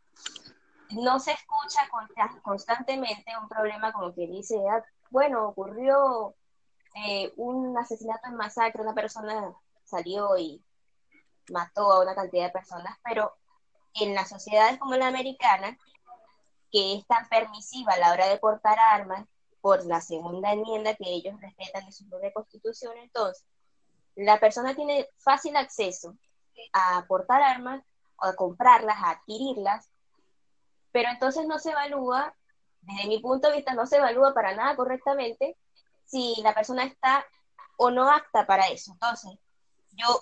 no se escucha constantemente un problema como que dice, ah, bueno, ocurrió eh, un asesinato en masacre, una persona salió y mató a una cantidad de personas, pero en las sociedades como la americana, que es tan permisiva a la hora de portar armas, por la segunda enmienda que ellos respetan de su propia constitución, entonces, la persona tiene fácil acceso a portar armas, a comprarlas, a adquirirlas, pero entonces no se evalúa, desde mi punto de vista, no se evalúa para nada correctamente si la persona está o no apta para eso. Entonces, yo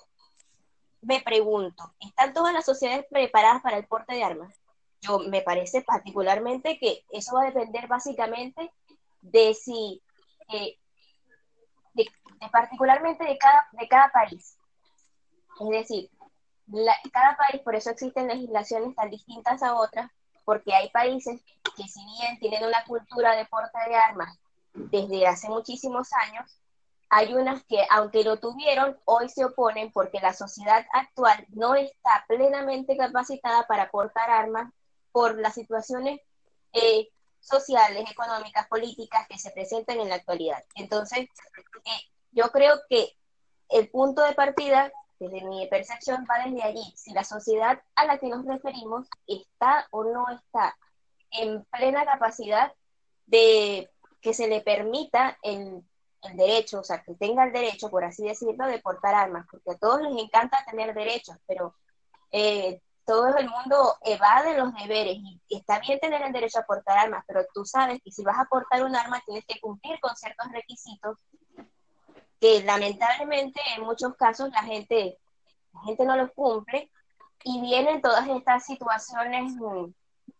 me pregunto, ¿están todas las sociedades preparadas para el porte de armas? Yo me parece particularmente que eso va a depender básicamente de si, eh, de, de particularmente de cada, de cada país. Es decir, la, cada país, por eso existen legislaciones tan distintas a otras, porque hay países que si bien tienen una cultura de porte de armas desde hace muchísimos años, hay unas que, aunque lo tuvieron, hoy se oponen porque la sociedad actual no está plenamente capacitada para portar armas por las situaciones eh, sociales, económicas, políticas que se presentan en la actualidad. Entonces, eh, yo creo que el punto de partida, desde mi percepción, va desde allí. Si la sociedad a la que nos referimos está o no está en plena capacidad de que se le permita el, el derecho, o sea, que tenga el derecho, por así decirlo, de portar armas, porque a todos les encanta tener derechos, pero eh, todo el mundo evade los deberes y, y está bien tener el derecho a portar armas, pero tú sabes que si vas a portar un arma tienes que cumplir con ciertos requisitos que lamentablemente en muchos casos la gente, la gente no los cumple y vienen todas estas situaciones mm,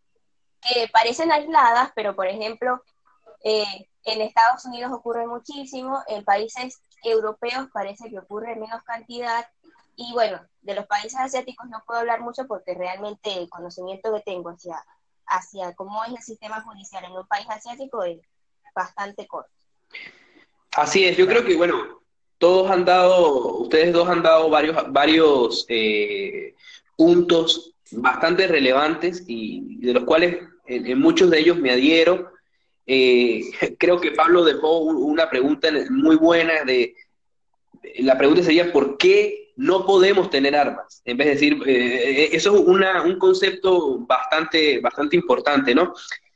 que parecen aisladas, pero por ejemplo, eh, en Estados Unidos ocurre muchísimo, en países europeos parece que ocurre en menos cantidad, y bueno, de los países asiáticos no puedo hablar mucho porque realmente el conocimiento que tengo hacia, hacia cómo es el sistema judicial en un país asiático es bastante corto. Así es, yo creo Claro. que, bueno, todos han dado, ustedes dos han dado varios, varios eh, puntos bastante relevantes y de los cuales en, en muchos de ellos me adhiero. Eh, creo que Pablo dejó un- una pregunta muy buena de, la pregunta sería ¿por qué no podemos tener armas? En vez de decir, eh, eh, eso es una, un concepto bastante, bastante importante, ¿no?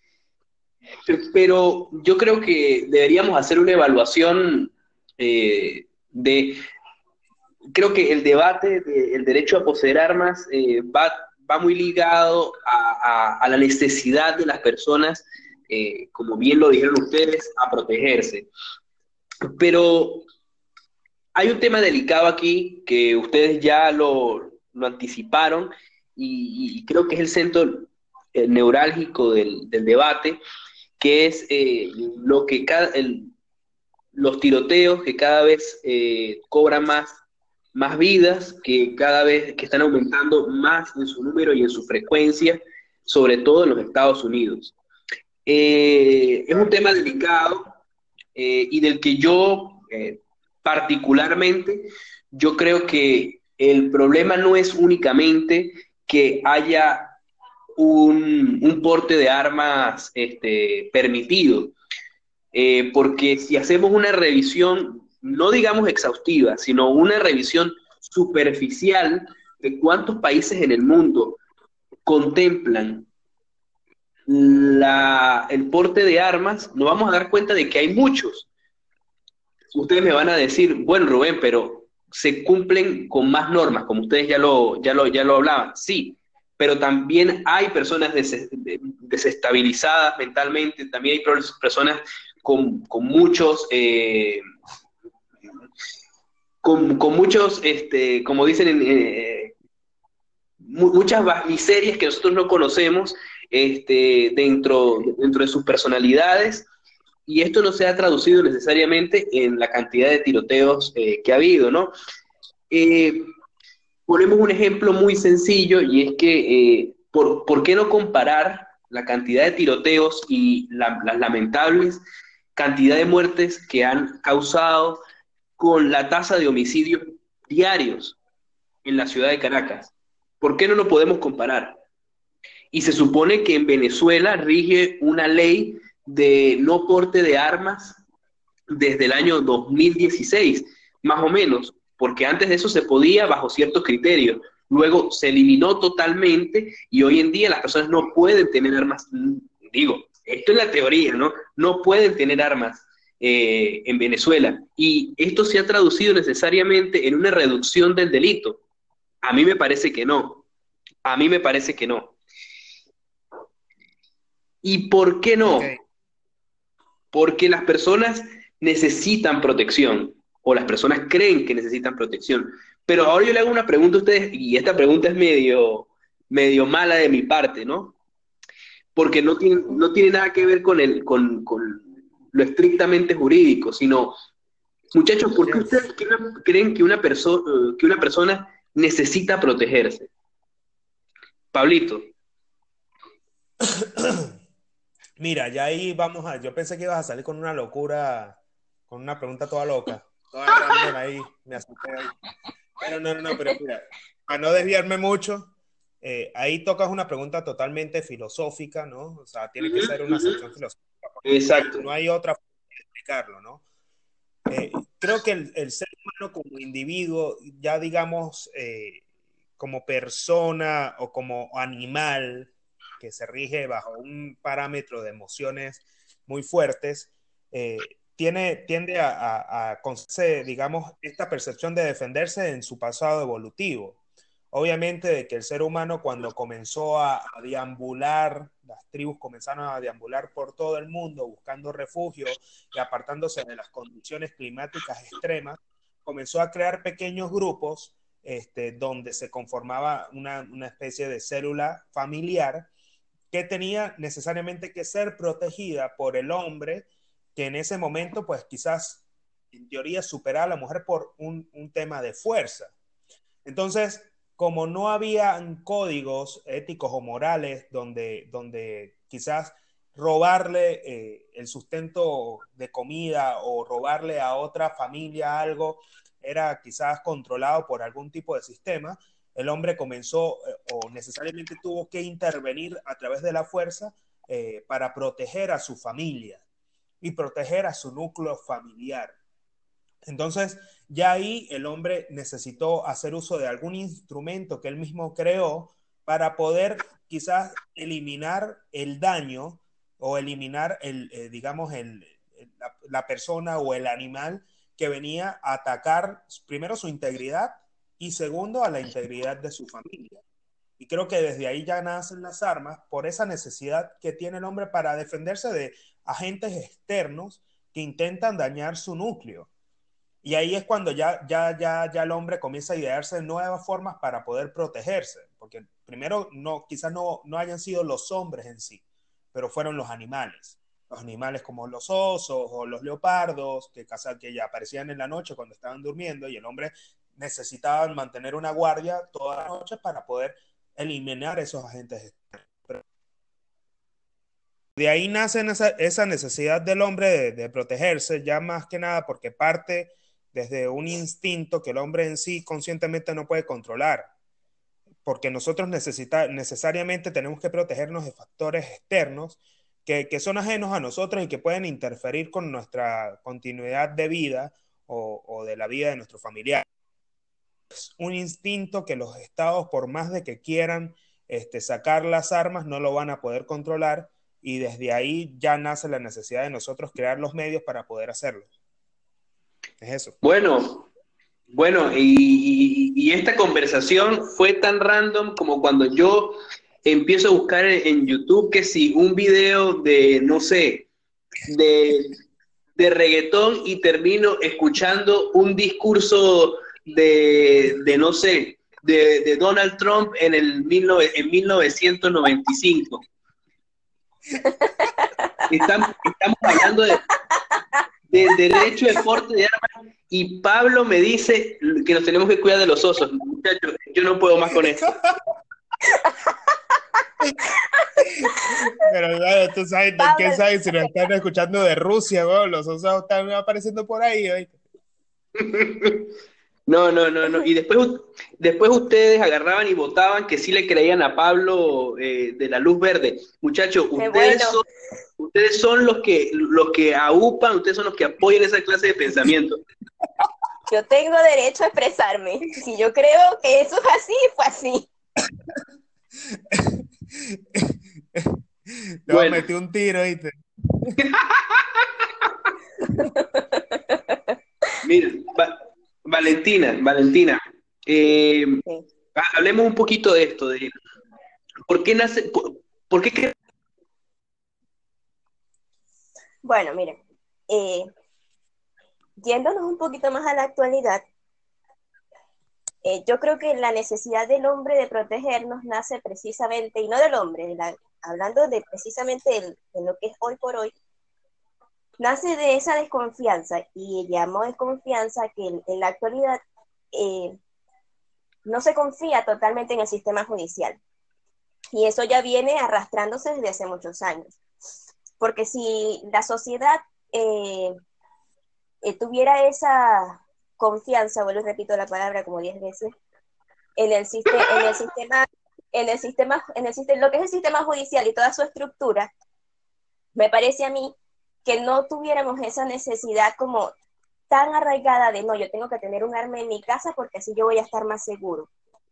Pero yo creo que deberíamos hacer una evaluación eh, de, creo que el debate del derecho a poseer armas eh, va, va muy ligado a, a, a, la necesidad de las personas, eh, como bien lo dijeron ustedes, a protegerse. Pero hay un tema delicado aquí que ustedes ya lo, lo anticiparon y, y creo que es el centro, eh, neurálgico del, del debate, que es eh, lo que cada, el, los tiroteos que cada vez eh, cobran más, más vidas, que cada vez que están aumentando más en su número y en su frecuencia, sobre todo en los Estados Unidos. Eh, es un tema delicado eh, y del que yo eh, particularmente, yo creo que el problema no es únicamente que haya un, un porte de armas este, permitido, eh, porque si hacemos una revisión, no digamos exhaustiva, sino una revisión superficial de cuántos países en el mundo contemplan la, el porte de armas, nos vamos a dar cuenta de que hay muchos. Ustedes me van a decir, bueno, Rubén, pero se cumplen con más normas, como ustedes ya lo, ya lo, ya lo hablaban. Sí, pero también hay personas des, desestabilizadas mentalmente, también hay personas con, con muchos, eh, con, con, muchos, este, como dicen, eh, muchas miserias que nosotros no conocemos este, dentro, dentro de sus personalidades, y esto no se ha traducido necesariamente en la cantidad de tiroteos eh, que ha habido, ¿no? Eh, ponemos un ejemplo muy sencillo, y es que, eh, ¿por, ¿por qué no comparar la cantidad de tiroteos y la, las lamentables cantidad de muertes que han causado con la tasa de homicidios diarios en la ciudad de Caracas? ¿Por qué no lo podemos comparar? Y se supone que en Venezuela rige una ley de no porte de armas desde el año dos mil dieciséis, más o menos, porque antes de eso se podía bajo ciertos criterios. Luego se eliminó totalmente y hoy en día las personas no pueden tener armas. Digo, esto es la teoría, ¿no? No pueden tener armas eh, en Venezuela. Y esto se ha traducido necesariamente en una reducción del delito. A mí me parece que no. A mí me parece que no. ¿Y por qué no? Okay. Porque las personas necesitan protección, o las personas creen que necesitan protección. Pero ahora yo le hago una pregunta a ustedes, y esta pregunta es medio, medio mala de mi parte, ¿no? Porque no tiene, no tiene nada que ver con, el, con, con lo estrictamente jurídico, sino, muchachos, ¿por qué ustedes creen que una, perso que una persona necesita protegerse? Pablito. Mira, ya ahí vamos a... Yo pensé que ibas a salir con una locura, con una pregunta toda loca. Toda random ahí, me asusté ahí. Pero no, no, no, pero mira, para no desviarme mucho, eh, ahí tocas una pregunta totalmente filosófica, ¿no? O sea, tiene que ser una sección filosófica. Exacto. No hay otra forma de explicarlo, ¿no? Eh, creo que el, el ser humano como individuo, ya digamos, eh, como persona o como animal, que se rige bajo un parámetro de emociones muy fuertes, eh, tiene, tiende a, a, a conseguir, digamos, esta percepción de defenderse en su pasado evolutivo. Obviamente de que el ser humano cuando comenzó a, a deambular, las tribus comenzaron a deambular por todo el mundo buscando refugio y apartándose de las condiciones climáticas extremas, comenzó a crear pequeños grupos este, donde se conformaba una, una especie de célula familiar que tenía necesariamente que ser protegida por el hombre, que en ese momento, pues quizás, en teoría, superaba a la mujer por un, un tema de fuerza. Entonces, como no habían códigos éticos o morales donde, donde quizás robarle eh, el sustento de comida o robarle a otra familia algo era quizás controlado por algún tipo de sistema, el hombre comenzó eh, o necesariamente tuvo que intervenir a través de la fuerza eh, para proteger a su familia y proteger a su núcleo familiar. Entonces, ya ahí el hombre necesitó hacer uso de algún instrumento que él mismo creó para poder quizás eliminar el daño o eliminar, el, eh, digamos, el, la, la persona o el animal que venía a atacar primero su integridad y segundo a la integridad de su familia. Y creo que desde ahí ya nacen las armas por esa necesidad que tiene el hombre para defenderse de agentes externos que intentan dañar su núcleo. Y ahí es cuando ya, ya, ya, ya el hombre comienza a idearse nuevas formas para poder protegerse, porque primero, no, quizás no, no hayan sido los hombres en sí, pero fueron los animales. Los animales como los osos o los leopardos, que, que ya aparecían en la noche cuando estaban durmiendo, y el hombre necesitaba mantener una guardia toda la noche para poder eliminar esos agentes. De ahí nace esa, esa necesidad del hombre de, de protegerse, ya más que nada porque parte desde un instinto que el hombre en sí conscientemente no puede controlar, porque nosotros necesita, necesariamente tenemos que protegernos de factores externos que, que son ajenos a nosotros y que pueden interferir con nuestra continuidad de vida o, o de la vida de nuestro familiar. Es un instinto que los estados, por más de que quieran este, sacar las armas, no lo van a poder controlar, y desde ahí ya nace la necesidad de nosotros crear los medios para poder hacerlo. Es eso. Bueno, bueno, y, y- y esta conversación fue tan random como cuando yo empiezo a buscar en, en YouTube que si un video de, no sé, de, de reggaetón y termino escuchando un discurso de, de no sé, de, de Donald Trump en el mil nove- en mil novecientos noventa y cinco. Estamos, estamos hablando de, del derecho de porte de armas y Pablo me dice que nos tenemos que cuidar de los osos. Muchachos, yo no puedo más con esto. Pero claro, tú sabes, Pablo, quién sabe si nos están escuchando de Rusia, bueno, los osos están apareciendo por ahí, ¿oíste? No, no, no, no. Y después, después ustedes agarraban y votaban que sí le creían a Pablo eh, de la luz verde. Muchachos, qué ustedes bueno. son, ustedes son los que, los que aupan, ustedes son los que apoyan esa clase de pensamiento. Yo tengo derecho a expresarme. Si yo creo que eso es así, fue así. Te voy a Bueno, meter un tiro, ¿oíste? mira, Va- Valentina, Valentina, eh, Sí. hablemos un poquito de esto, de por qué nace, por, por qué cre- Bueno, miren, eh, yéndonos un poquito más a la actualidad, eh, yo creo que la necesidad del hombre de protegernos nace precisamente, y no del hombre, de la- hablando de precisamente de, de lo que es hoy por hoy, nace de esa desconfianza, y llamo desconfianza que en, en la actualidad eh, no se confía totalmente en el sistema judicial. Y eso ya viene arrastrándose desde hace muchos años. Porque si la sociedad eh, eh, tuviera esa confianza, vuelvo y repito la palabra como diez veces, en el, sistema, en el sistema, en el sistema, en el sistema, lo que es el sistema judicial y toda su estructura, me parece a mí que no tuviéramos esa necesidad como tan arraigada de no, yo tengo que tener un arma en mi casa porque así yo voy a estar más seguro.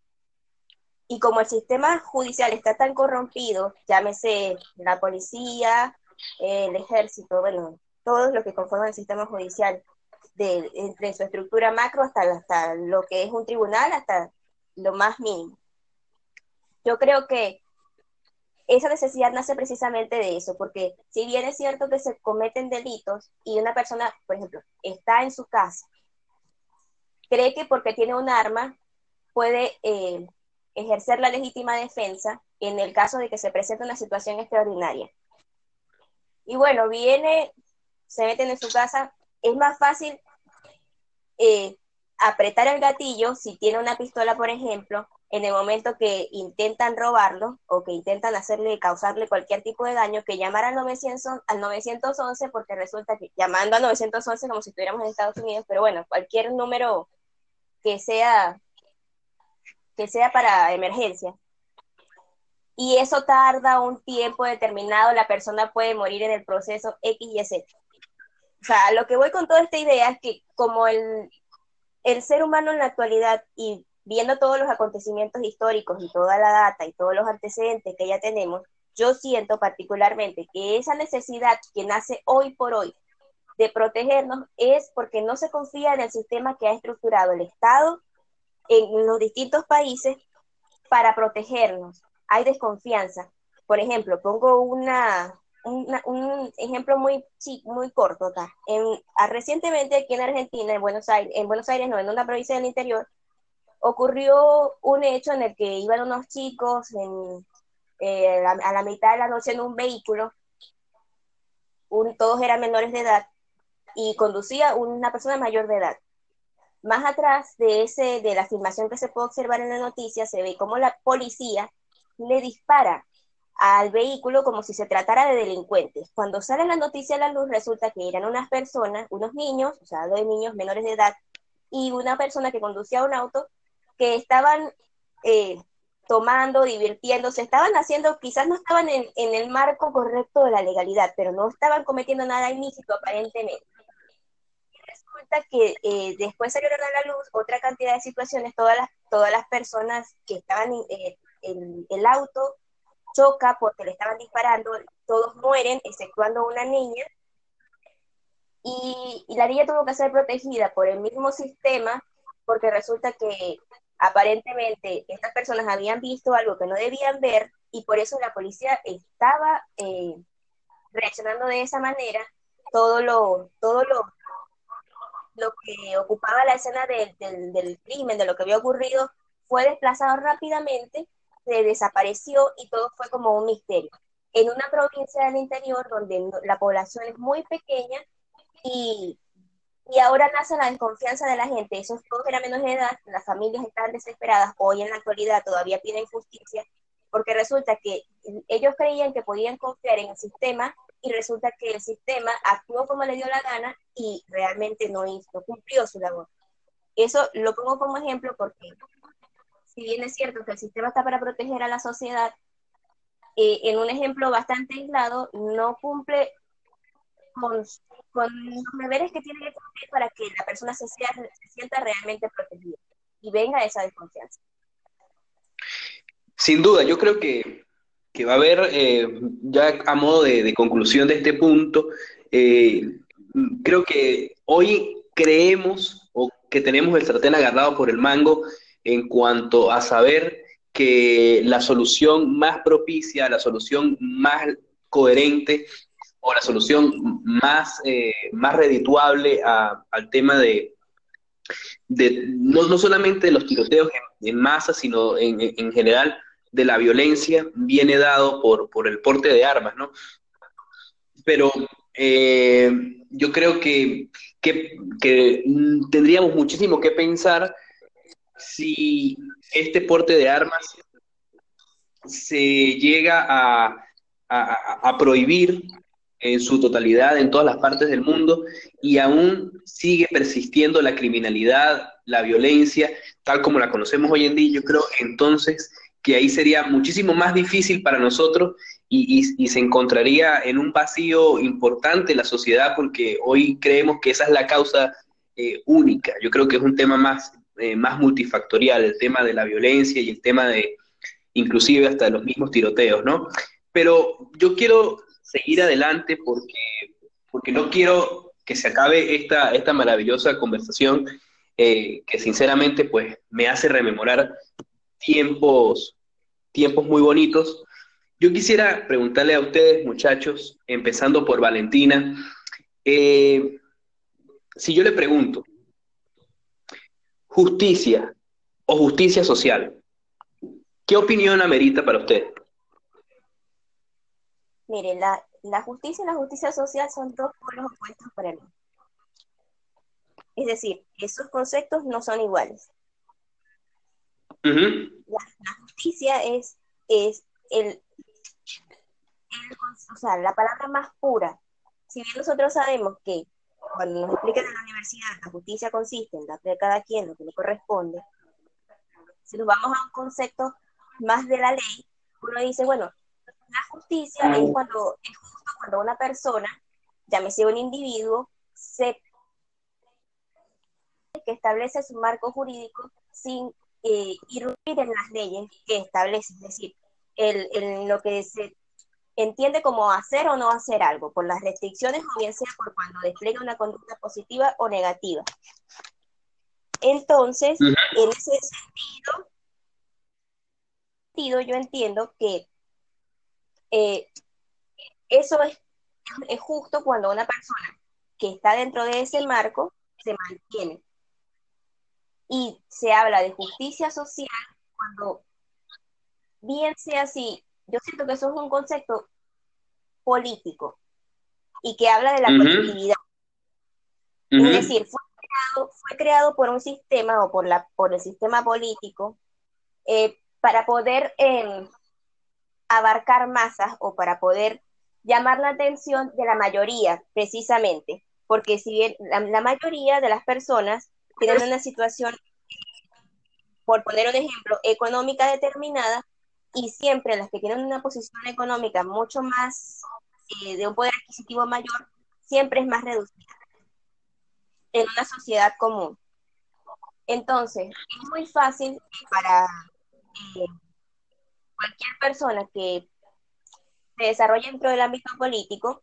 Y como el sistema judicial está tan corrompido, llámese la policía, el ejército, bueno, todos los que conforman el sistema judicial, de, entre su estructura macro hasta, hasta lo que es un tribunal, hasta lo más mínimo. Yo creo que esa necesidad nace precisamente de eso, porque si bien es cierto que se cometen delitos y una persona, por ejemplo, está en su casa, cree que porque tiene un arma puede eh, ejercer la legítima defensa en el caso de que se presente una situación extraordinaria. Y bueno, viene, se meten en su casa, es más fácil eh, apretar el gatillo si tiene una pistola, por ejemplo, en el momento que intentan robarlo o que intentan hacerle, causarle cualquier tipo de daño, que llamar al novecientos, al novecientos once, porque resulta que llamando al novecientos once como si estuviéramos en Estados Unidos, pero bueno, cualquier número que sea, que sea para emergencia. Y eso tarda un tiempo determinado, la persona puede morir en el proceso X y Z. O sea, lo que voy con toda esta idea es que como el, el ser humano en la actualidad y viendo todos los acontecimientos históricos y toda la data y todos los antecedentes que ya tenemos, yo siento particularmente que esa necesidad que nace hoy por hoy de protegernos es porque no se confía en el sistema que ha estructurado el Estado en los distintos países para protegernos. Hay desconfianza. Por ejemplo, pongo una, una un ejemplo muy, sí, muy corto acá. En, a, recientemente aquí en Argentina, en Buenos Aires, en Buenos Aires no, en una provincia del interior, ocurrió un hecho en el que iban unos chicos en, eh, a, a la mitad de la noche en un vehículo, un, todos eran menores de edad, y conducía una persona mayor de edad. Más atrás de, ese, de la filmación que se puede observar en la noticia, se ve cómo la policía le dispara al vehículo como si se tratara de delincuentes. Cuando sale la noticia a la luz, resulta que eran unas personas, unos niños, o sea, dos niños menores de edad, y una persona que conducía un auto, que estaban eh, tomando, divirtiéndose, estaban haciendo, quizás no estaban en, en el marco correcto de la legalidad, pero no estaban cometiendo nada ilícito aparentemente. Resulta que eh, después salieron a la luz otra cantidad de situaciones, todas las, todas las personas que estaban eh, en el auto choca porque le estaban disparando, todos mueren, exceptuando una niña, y, y la niña tuvo que ser protegida por el mismo sistema, porque resulta que aparentemente estas personas habían visto algo que no debían ver, y por eso la policía estaba eh, reaccionando de esa manera. Todo lo, todo lo, lo que ocupaba la escena del, del, del crimen, de lo que había ocurrido, fue desplazado rápidamente, se desapareció y todo fue como un misterio. En una provincia del interior donde la población es muy pequeña y, y ahora nace la desconfianza de la gente. Esos todos eran menores de edad, las familias están desesperadas, hoy en la actualidad todavía piden justicia, porque resulta que ellos creían que podían confiar en el sistema y resulta que el sistema actuó como le dio la gana y realmente no hizo, no cumplió su labor. Eso lo pongo como ejemplo porque si bien es cierto que el sistema está para proteger a la sociedad, eh, en un ejemplo bastante aislado, no cumple con, con los deberes que tiene que cumplir para que la persona se, sea, se sienta realmente protegida y venga esa desconfianza. Sin duda, yo creo que, que va a haber, eh, ya a modo de, de conclusión de este punto, eh, creo que hoy creemos o que tenemos el sartén agarrado por el mango en cuanto a saber que la solución más propicia, la solución más coherente o la solución más, eh, más redituable a, al tema de, de no, no solamente de los tiroteos en, en masa, sino en, en general de la violencia, viene dado por, por el porte de armas, ¿no? Pero eh, yo creo que, que, que tendríamos muchísimo que pensar si este porte de armas se llega a, a, a prohibir en su totalidad en todas las partes del mundo y aún sigue persistiendo la criminalidad, la violencia, tal como la conocemos hoy en día. Yo creo entonces que ahí sería muchísimo más difícil para nosotros y, y, y se encontraría en un vacío importante la sociedad porque hoy creemos que esa es la causa eh, única. Yo creo que es un tema más, eh, más multifactorial, el tema de la violencia y el tema de inclusive hasta los mismos tiroteos, ¿no? Pero yo quiero seguir adelante porque, porque no quiero que se acabe esta, esta maravillosa conversación eh, que sinceramente pues me hace rememorar tiempos, tiempos muy bonitos. Yo quisiera preguntarle a ustedes, muchachos, empezando por Valentina, eh, si yo le pregunto, justicia o justicia social, ¿qué opinión amerita para usted? Mire, la, la justicia y la justicia social son dos polos opuestos para mí. Es decir, esos conceptos no son iguales. Uh-huh. La, la justicia es, es el, el, o sea, la palabra más pura. Si bien nosotros sabemos que cuando nos explican en la universidad, la justicia consiste en darle a cada quien lo que le corresponde, si nos vamos a un concepto más de la ley, uno dice, bueno, la justicia es cuando es justo cuando una persona, llámese un individuo, se que establece su marco jurídico sin eh, irrumpir en las leyes que establece, es decir, el, el, lo que se entiende como hacer o no hacer algo, por las restricciones o bien sea por cuando despliega una conducta positiva o negativa. Entonces, uh-huh. en ese sentido, sentido, yo entiendo que eh, eso es, es justo cuando una persona que está dentro de ese marco se mantiene. y se habla de justicia social, cuando bien sea así, yo siento que eso es un concepto político y que habla de la Ujú, colectividad. Es ujú, decir, fue creado, fue creado por un sistema o por, la, por el sistema político eh, para poder eh, abarcar masas o para poder llamar la atención de la mayoría, precisamente. Porque si bien la, la mayoría de las personas tienen una situación, por poner un ejemplo, económica determinada, y siempre las que tienen una posición económica mucho más, eh, de un poder adquisitivo mayor, siempre es más reducida en una sociedad común. Entonces, es muy fácil para eh, cualquier persona que se desarrolle dentro del ámbito político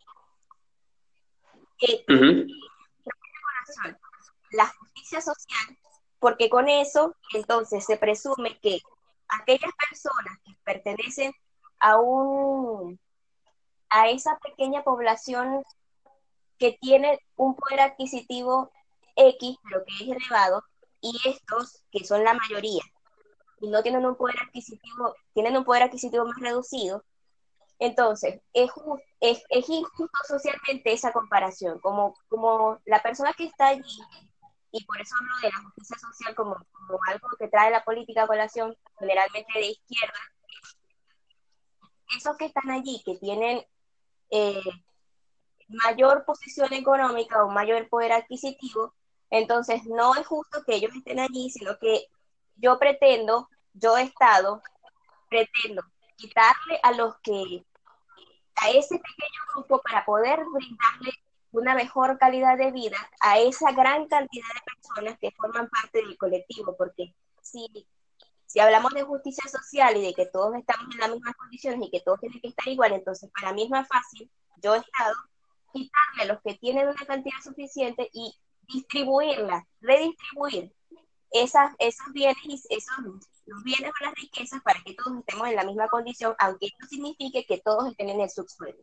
que ujú. tenga la justicia social, porque con eso entonces se presume que aquellas personas que pertenecen a un a esa pequeña población que tiene un poder adquisitivo X, pero que es elevado, y estos, que son la mayoría, y no tienen un poder adquisitivo, tienen un poder adquisitivo más reducido, entonces es, just, es, es injusto socialmente esa comparación, como, como la persona que está allí, y por eso hablo de la justicia social como, como algo que trae la política a colación, generalmente de izquierda, esos que están allí, que tienen eh, mayor posición económica o mayor poder adquisitivo, entonces no es justo que ellos estén allí, sino que yo pretendo, yo Estado, pretendo quitarle a los que, a ese pequeño grupo para poder brindarle una mejor calidad de vida a esa gran cantidad de personas que forman parte del colectivo, porque si, si hablamos de justicia social y de que todos estamos en las mismas condiciones y que todos tienen que estar igual, entonces para mí es más fácil, yo Estado, quitarle a los que tienen una cantidad suficiente y distribuirla, redistribuir esas, esos bienes y esos los bienes o las riquezas para que todos estemos en la misma condición, aunque esto signifique que todos estén en el subsuelo.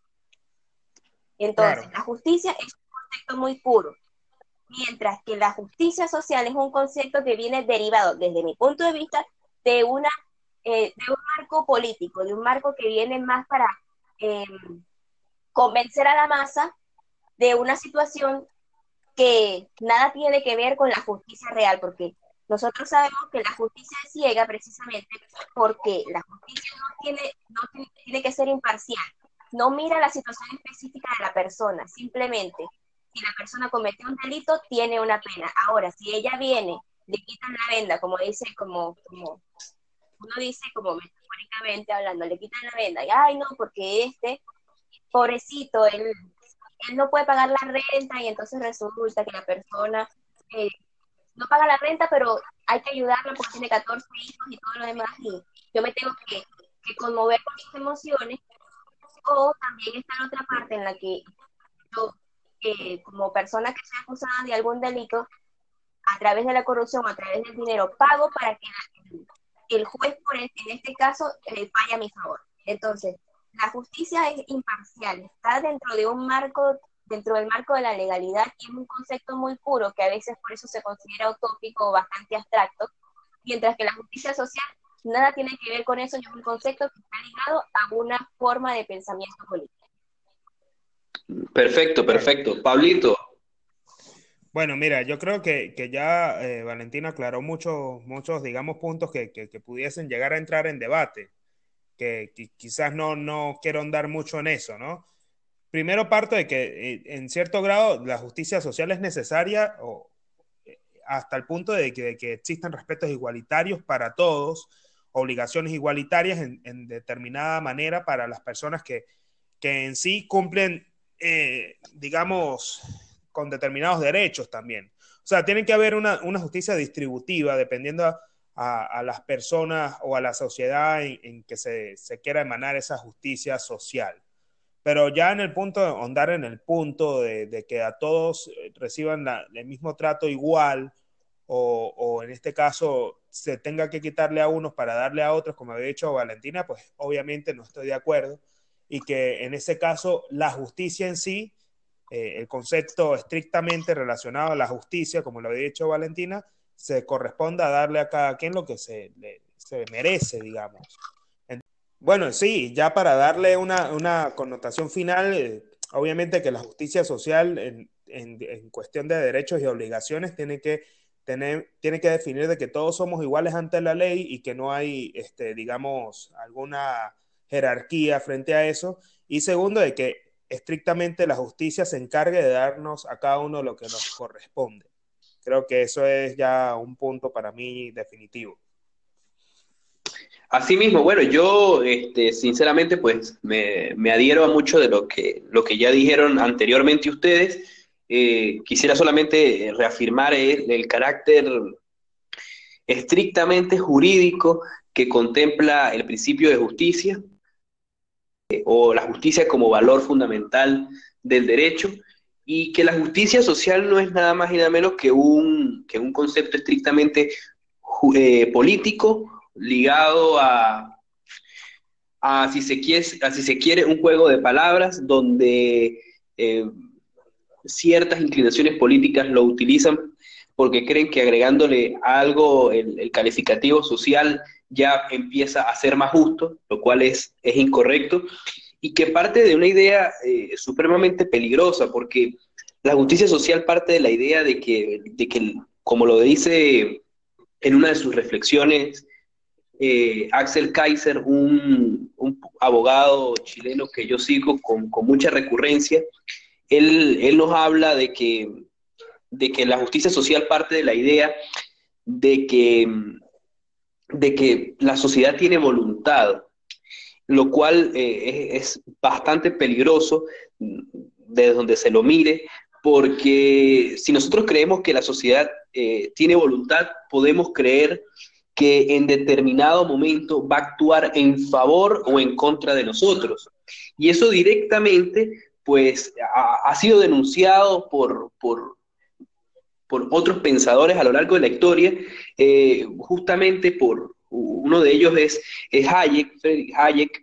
Entonces, Claro, la justicia es un concepto muy puro, mientras que la justicia social es un concepto que viene derivado, desde mi punto de vista, de, una, eh, de un marco político, de un marco que viene más para eh, convencer a la masa de una situación que nada tiene que ver con la justicia real, porque nosotros sabemos que la justicia es ciega precisamente porque la justicia no tiene, no tiene, tiene que ser imparcial, no mira la situación específica de la persona, simplemente si la persona cometió un delito, tiene una pena. Ahora, si ella viene, le quitan la venda, como dice, como, como uno dice, como metafóricamente hablando, le quitan la venda, y ay no, porque este pobrecito, él él no puede pagar la renta y entonces resulta que la persona eh, no paga la renta, pero hay que ayudarla porque tiene catorce hijos y todo lo demás y yo me tengo que, que conmover con sus emociones. O también está la otra parte en la que yo, eh, como persona que sea acusada de algún delito, a través de la corrupción o a través del dinero, pago para que el, el juez, por este, en este caso, eh, falle a mi favor. Entonces, la justicia es imparcial, está dentro de un marco, dentro del marco de la legalidad, y es un concepto muy puro que a veces por eso se considera utópico o bastante abstracto, mientras que la justicia social nada tiene que ver con eso, y es un concepto que está ligado a una forma de pensamiento político. Perfecto, claro. perfecto. Pablito, Bueno, mira, yo creo que, que ya eh, Valentina aclaró muchos, muchos, digamos, puntos que, que, que pudiesen llegar a entrar en debate, que, que quizás no, no quiero andar mucho en eso, ¿no? Primero parto de que eh, en cierto grado la justicia social es necesaria o, eh, hasta el punto de que, de que existan respetos igualitarios para todos, obligaciones igualitarias en, en determinada manera para las personas que, que en sí cumplen, eh, digamos, con determinados derechos también. O sea, tiene que haber una, una justicia distributiva dependiendo a, a, a, las personas o a la sociedad en, en que se, se quiera emanar esa justicia social. Pero ya en el punto, de ahondar en el punto de, de que a todos reciban la, el mismo trato igual, o, o, en este caso se tenga que quitarle a unos para darle a otros, como había dicho Valentina, pues obviamente no estoy de acuerdo. Y que en ese caso la justicia en sí, eh, el concepto estrictamente relacionado a la justicia, como lo había dicho Valentina, se corresponda darle a cada quien lo que se, le, se merece, digamos. Bueno, sí, ya para darle una, una connotación final, eh, obviamente que la justicia social en, en, en, cuestión de derechos y obligaciones tiene que, tener, tiene que definir de que todos somos iguales ante la ley y que no hay, este, digamos, alguna jerarquía frente a eso. Y segundo, de que estrictamente la justicia se encargue de darnos a cada uno lo que nos corresponde. Creo que eso es ya un punto para mí definitivo. Asimismo, bueno, yo este, sinceramente pues me, me adhiero a mucho de lo que, lo que ya dijeron anteriormente ustedes. Eh, quisiera solamente reafirmar el, el carácter estrictamente jurídico que contempla el principio de justicia, eh, o la justicia como valor fundamental del derecho, y que la justicia social no es nada más y nada menos que un, que un concepto estrictamente eh, político, ligado a, a, si se quiere, a si se quiere, un juego de palabras donde eh, ciertas inclinaciones políticas lo utilizan porque creen que agregándole algo, el, el calificativo social, ya empieza a ser más justo, lo cual es, es incorrecto, y que parte de una idea eh, supremamente peligrosa, porque la justicia social parte de la idea de que, de que como lo dice en una de sus reflexiones, Eh, Axel Kaiser, un, un abogado chileno que yo sigo con, con mucha recurrencia, él, él nos habla de que, de que la justicia social parte de la idea de que, de que la sociedad tiene voluntad, lo cual eh, es, es bastante peligroso desde donde se lo mire, porque si nosotros creemos que la sociedad eh, tiene voluntad, podemos creer que en determinado momento va a actuar en favor o en contra de nosotros. Y eso directamente, pues, ha, ha sido denunciado por, por, por otros pensadores a lo largo de la historia, eh, justamente por, uno de ellos es, es Hayek, Friedrich Hayek,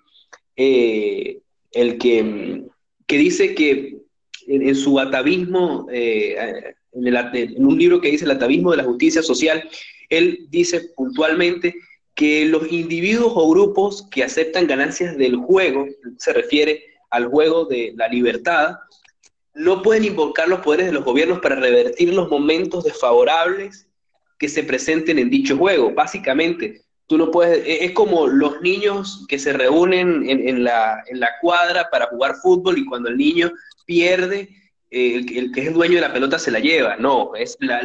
eh, el que, que dice que en, en su atavismo, eh, en, el, en un libro que dice El atavismo de la justicia social, él dice puntualmente que los individuos o grupos que aceptan ganancias del juego, se refiere al juego de la libertad, no pueden invocar los poderes de los gobiernos para revertir los momentos desfavorables que se presenten en dicho juego. Básicamente, tú no puedes, es como los niños que se reúnen en, en, la, en la cuadra para jugar fútbol y cuando el niño pierde, eh, el, el que es el dueño de la pelota se la lleva. No, es la,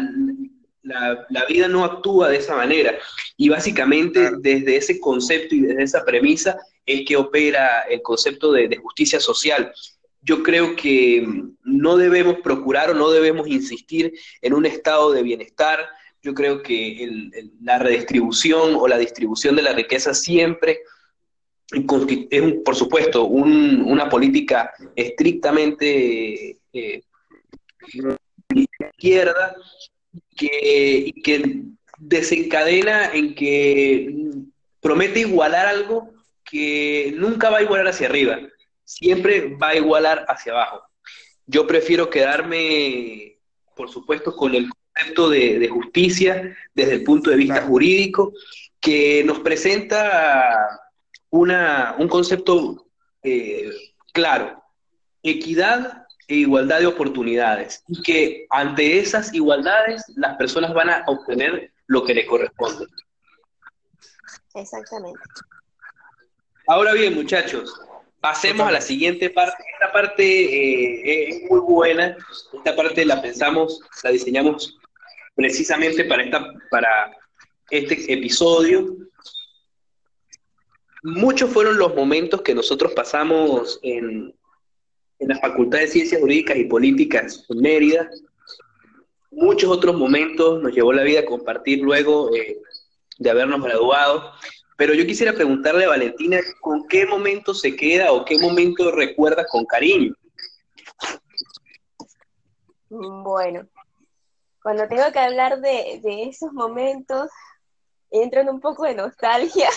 la, la vida no actúa de esa manera. Y básicamente claro, desde ese concepto y desde esa premisa es que opera el concepto de, de justicia social. Yo creo que no debemos procurar o no debemos insistir en un estado de bienestar. Yo creo que el, el, la redistribución o la distribución de la riqueza siempre es, un, por supuesto, un, una política estrictamente eh, izquierda que, que desencadena en que promete igualar algo que nunca va a igualar hacia arriba, siempre va a igualar hacia abajo. Yo prefiero quedarme, por supuesto, con el concepto de, de justicia desde el punto de vista claro, jurídico, que nos presenta una, un concepto eh, claro, equidad e igualdad de oportunidades, y que ante esas igualdades las personas van a obtener lo que les corresponde. Exactamente. Ahora bien, muchachos, pasemos a la siguiente parte. Esta parte eh, es muy buena. Esta parte la pensamos, la diseñamos precisamente para, esta, para este episodio. Muchos fueron los momentos que nosotros pasamos en, en la Facultad de Ciencias Jurídicas y Políticas en Mérida. Muchos otros momentos nos llevó la vida a compartir luego eh, de habernos graduado. Pero yo quisiera preguntarle a Valentina, ¿con qué momento se queda o qué momento recuerdas con cariño? Bueno, cuando tengo que hablar de, de esos momentos, entro en un poco de nostalgia.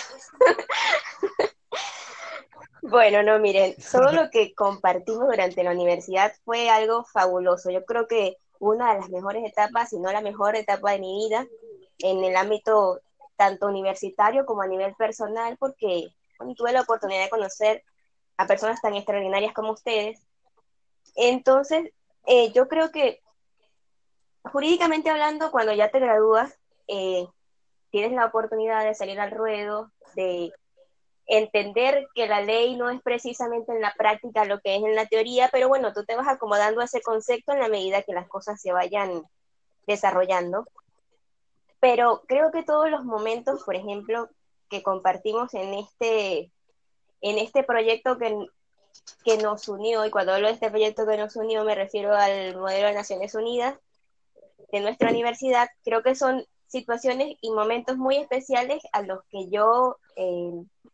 Bueno, no, miren, todo lo que compartimos durante la universidad fue algo fabuloso. Yo creo que una de las mejores etapas, si no la mejor etapa de mi vida, en el ámbito tanto universitario como a nivel personal, porque bueno, tuve la oportunidad de conocer a personas tan extraordinarias como ustedes. Entonces, eh, yo creo que jurídicamente hablando, cuando ya te gradúas, eh, tienes la oportunidad de salir al ruedo, de entender que la ley no es precisamente en la práctica lo que es en la teoría, pero bueno, tú te vas acomodando a ese concepto en la medida que las cosas se vayan desarrollando. Pero creo que todos los momentos, por ejemplo, que compartimos en este, en este proyecto que, que nos unió, y cuando hablo de este proyecto que nos unió me refiero al modelo de Naciones Unidas de nuestra universidad, creo que son situaciones y momentos muy especiales a los que yo eh,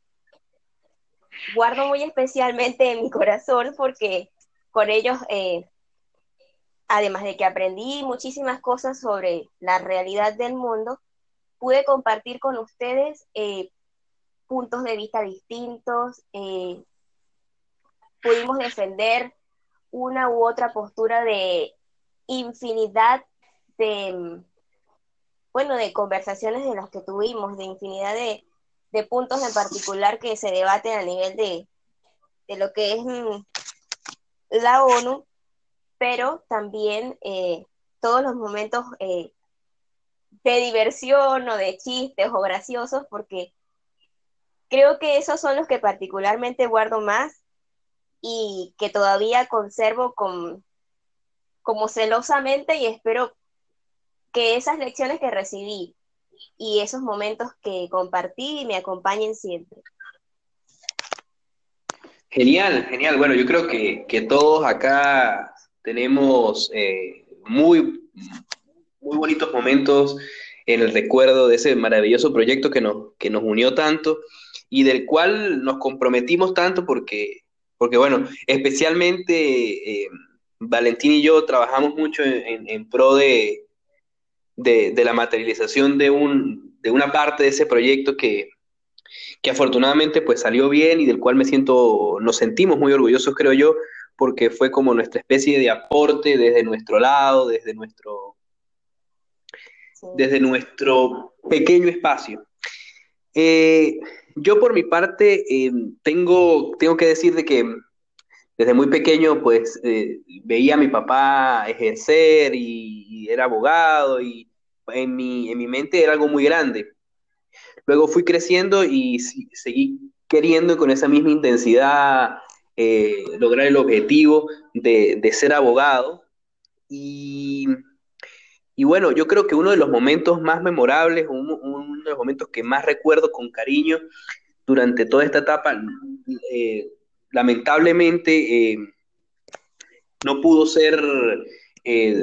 guardo muy especialmente en mi corazón, porque con ellos, eh, además de que aprendí muchísimas cosas sobre la realidad del mundo, pude compartir con ustedes eh, puntos de vista distintos, eh, pudimos defender una u otra postura de infinidad de, bueno, de conversaciones de las que tuvimos, de infinidad de, de puntos en particular que se debaten a nivel de, de lo que es mm, la ONU, pero también eh, todos los momentos eh, de diversión o de chistes o graciosos, porque creo que esos son los que particularmente guardo más y que todavía conservo con, como celosamente, y espero que esas lecciones que recibí y esos momentos que compartí me acompañen siempre. Genial, genial. Bueno, yo creo que, que todos acá tenemos eh, muy, muy bonitos momentos en el recuerdo de ese maravilloso proyecto que nos, que nos unió tanto y del cual nos comprometimos tanto porque, porque bueno, especialmente eh, Valentín y yo trabajamos mucho en, en- en pro de, de, de la materialización de, un, de una parte de ese proyecto que, que afortunadamente pues salió bien y del cual me siento, nos sentimos muy orgullosos, creo yo, porque fue como nuestra especie de aporte desde nuestro lado, desde nuestro, Sí. desde nuestro pequeño espacio. Eh, yo por mi parte eh, tengo, tengo que decir de que desde muy pequeño pues eh, veía a mi papá ejercer y, y era abogado y en mi, en mi mente era algo muy grande. Luego fui creciendo y si- seguí queriendo con esa misma intensidad eh, lograr el objetivo de, de ser abogado. Y, y bueno, yo creo que uno de los momentos más memorables, uno, uno de los momentos que más recuerdo con cariño durante toda esta etapa, eh, lamentablemente eh, no pudo ser eh,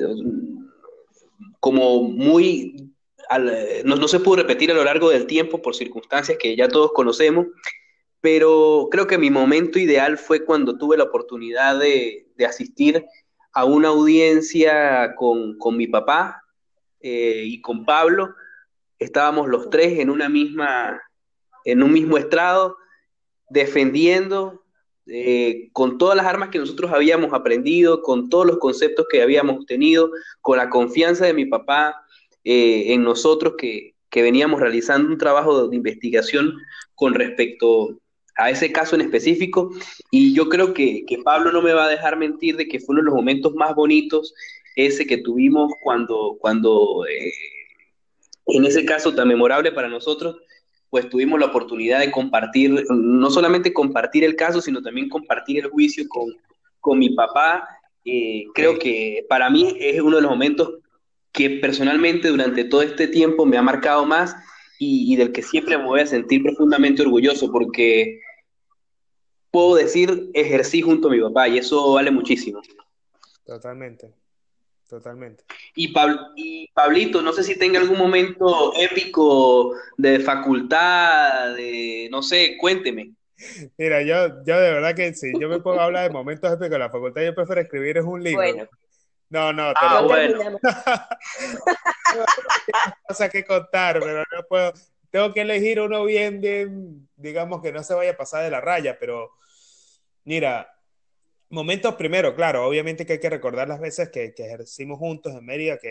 como muy, al- no, no se pudo repetir a lo largo del tiempo por circunstancias que ya todos conocemos, pero creo que mi momento ideal fue cuando tuve la oportunidad de, de asistir a una audiencia con, con mi papá eh, y con Pablo. Estábamos los tres en una misma, en un mismo estrado, defendiendo eh, con todas las armas que nosotros habíamos aprendido, con todos los conceptos que habíamos tenido, con la confianza de mi papá eh, en nosotros que, que veníamos realizando un trabajo de investigación con respecto a ese caso en específico. Y yo creo que, que Pablo no me va a dejar mentir de que fue uno de los momentos más bonitos ese que tuvimos cuando, cuando eh, en ese caso tan memorable para nosotros, pues tuvimos la oportunidad de compartir, no solamente compartir el caso, sino también compartir el juicio con, con mi papá. Eh, creo Sí, que para mí es uno de los momentos que personalmente durante todo este tiempo me ha marcado más y, y del que siempre me voy a sentir profundamente orgulloso, porque puedo decir, ejercí junto a mi papá y eso vale muchísimo. totalmente, totalmente. Y, Pab- y Pablito, no sé si tenga algún momento épico de facultad, de, no sé, cuénteme. Mira, yo, yo de verdad que si yo me pongo a hablar de momentos épicos de la facultad, yo prefiero escribir es un libro. Bueno, No, no, te lo Ah, no juro. bueno. terminamos. Tengo cosas que contar, pero no puedo. Tengo que elegir uno bien, bien, digamos que no se vaya a pasar de la raya, pero mira, momentos primero, claro, obviamente que hay que recordar las veces que, que ejercimos juntos en Mérida, que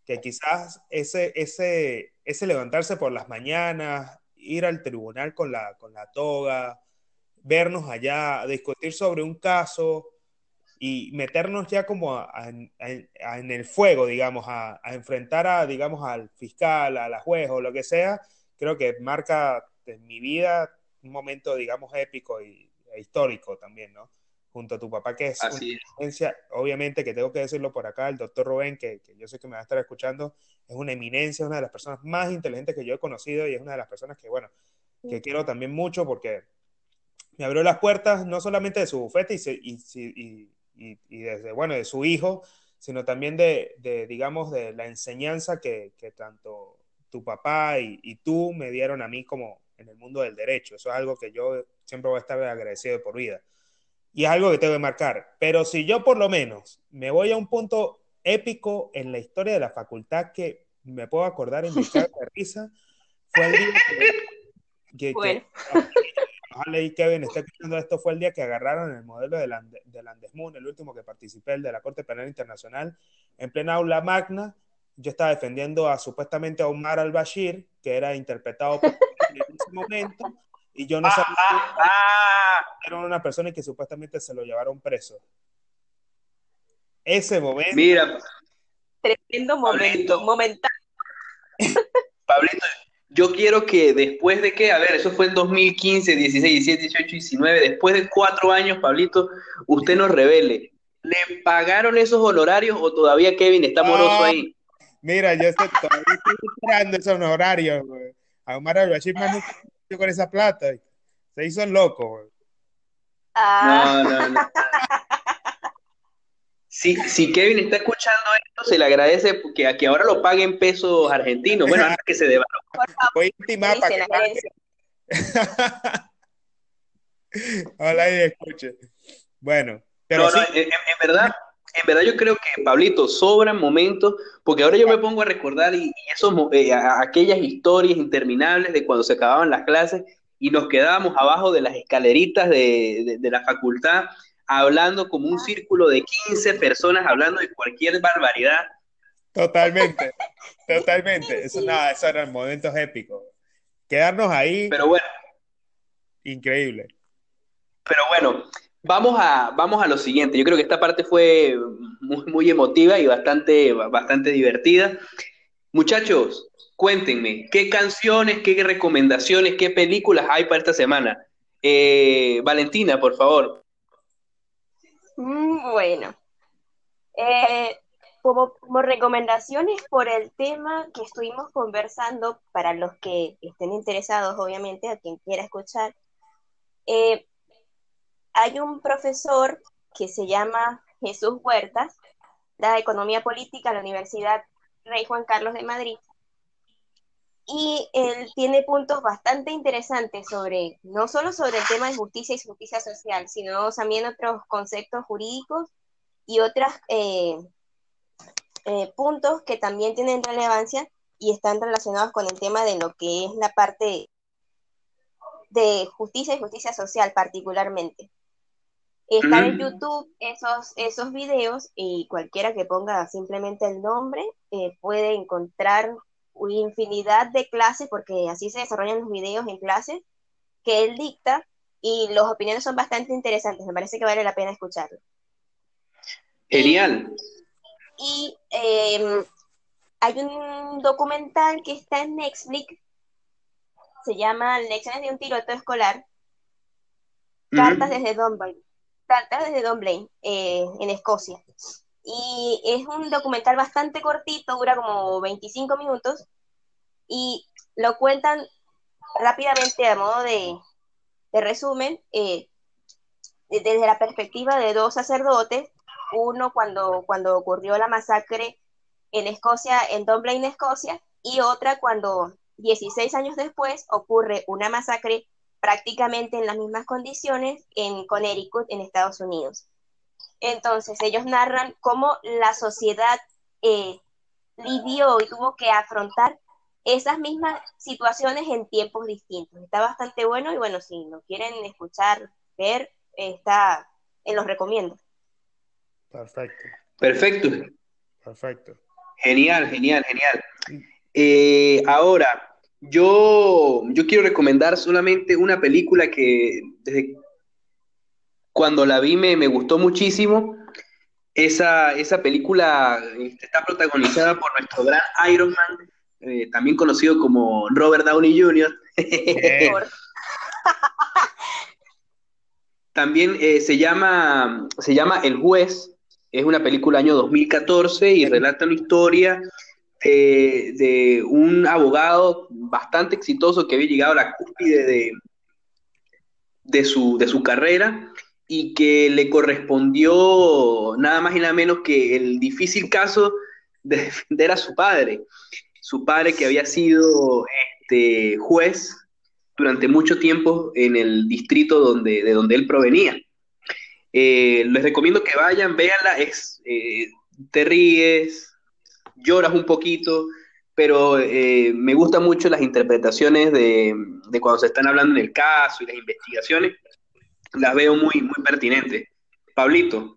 que quizás ese, ese, ese levantarse por las mañanas, ir al tribunal con la, con la toga, vernos allá, discutir sobre un caso y meternos ya como a, a, a, en el fuego, digamos, a, a, enfrentar a, digamos, al fiscal, a la juez o lo que sea, creo que marca en mi vida un momento, digamos, épico y, e histórico también, ¿no? Junto a tu papá, que es Así una es. eminencia, obviamente que tengo que decirlo por acá, el doctor Rubén, que, que yo sé que me va a estar escuchando, es una eminencia, una de las personas más inteligentes que yo he conocido y es una de las personas que, bueno, que quiero también mucho porque me abrió las puertas no solamente de su bufete y, se, y, y, y, y desde, bueno, de su hijo, sino también de, de digamos, de la enseñanza que, que tanto tu papá y, y tú me dieron a mí como en el mundo del derecho. Eso es algo que yo siempre voy a estar agradecido de por vida. Y es algo que tengo que marcar. Pero si yo por lo menos me voy a un punto épico en la historia de la facultad que me puedo acordar y me cago de risa, fue el día que, que, Bueno, que ojalá y Kevin esté escuchando esto, fue el día que agarraron el modelo del, Ande, del Andesmoon, el último que participé, el de la Corte Penal Internacional, en plena aula magna. Yo estaba defendiendo a supuestamente a Omar al-Bashir, que era interpretado por en ese momento, y yo no Ah, sabía que ah, ah. era una persona y que supuestamente se lo llevaron preso. Ese momento, Mira, tremendo Pablito, momento, momental. Pablito, yo quiero que después de que, a ver, eso fue en dos mil quince, dieciséis, diecisiete, dieciocho, diecinueve, después de cuatro años, Pablito, usted nos revele, ¿le pagaron esos honorarios o todavía Kevin está moroso ah, ahí? mira, yo estoy, todavía estoy esperando esos honorarios, güey. A Omar al-Bashir más nunca se con esa plata. Se hizo el loco, güey. Ah, No, no, no. Si, si Kevin está escuchando esto, se le agradece que, a que ahora lo pague en pesos argentinos. Bueno, antes que se devalúe. por favor, Voy a intimar para dicen que la gerencia. ojalá y escuche. Bueno, pero No, no, sí, en, en- en verdad, en verdad yo creo que, Pablito, sobran momentos, porque ahora yo me pongo a recordar y, y esos, mo- eh, a- aquellas historias interminables de cuando se acababan las clases y nos quedábamos abajo de las escaleritas de, de- de la facultad, hablando como un círculo de quince personas, hablando de cualquier barbaridad. totalmente, Sí, totalmente. Eso sí. nada, esos eran momentos épicos. Quedarnos ahí, Pero bueno, increíble. pero bueno, vamos a, vamos a lo siguiente. Yo creo que esta parte fue muy, muy emotiva y bastante, bastante divertida. Muchachos, cuéntenme, ¿qué canciones, qué recomendaciones, qué películas hay para esta semana? Eh, Valentina, por favor. Mm, bueno, eh, como, como recomendaciones por el tema que estuvimos conversando, para los que estén interesados, obviamente, a quien quiera escuchar, eh, hay un profesor que se llama Jesús Huertas, da Economía Política a la Universidad Rey Juan Carlos de Madrid, y él tiene puntos bastante interesantes sobre, no solo sobre el tema de justicia y justicia social, sino también otros conceptos jurídicos y otros eh, eh, puntos que también tienen relevancia y están relacionados con el tema de lo que es la parte de justicia y justicia social particularmente. Están en Ujú. YouTube esos, esos videos y cualquiera que ponga simplemente el nombre eh, puede encontrar una infinidad de clases, porque así se desarrollan los videos en clases que él dicta y las opiniones son bastante interesantes, me parece que vale la pena escucharlo. Y, Genial. y eh, hay un documental que está en Netflix, se llama Lecciones de un tiroteo escolar, Cartas Ujú. desde Dunblane, Cartas desde Dunblane, eh, en Escocia. Y es un documental bastante cortito, dura como veinticinco minutos, y lo cuentan rápidamente a modo de, de resumen, eh, desde la perspectiva de dos sacerdotes, uno cuando, cuando ocurrió la masacre en Escocia, en Dunblane, Escocia, y otra cuando dieciséis años después ocurre una masacre prácticamente en las mismas condiciones en Connecticut, en Estados Unidos. Entonces, ellos narran cómo la sociedad eh, lidió y tuvo que afrontar esas mismas situaciones en tiempos distintos. Está bastante bueno y bueno, si lo quieren escuchar, ver, está, eh, los recomiendo. Perfecto, Perfecto. perfecto. Genial, genial, genial. Eh, ahora, yo, yo quiero recomendar solamente una película que desde cuando la vi me, me gustó muchísimo. Esa, esa película eh, está protagonizada por nuestro gran Iron Man, eh, también conocido como Robert Downey junior Bien. Por- También eh, se llama, se llama El Juez, es una película año dos mil catorce y relata una historia de, de un abogado bastante exitoso que había llegado a la cúspide de, de su, de su carrera y que le correspondió nada más y nada menos que el difícil caso de defender a su padre, su padre que había sido este, juez durante mucho tiempo en el distrito donde, de donde él provenía. Eh, les recomiendo que vayan, véanla, es, eh, te ríes, lloras un poquito, pero eh, me gustan mucho las interpretaciones de, de cuando se están hablando en el caso y las investigaciones, las veo muy, muy pertinentes. Pablito.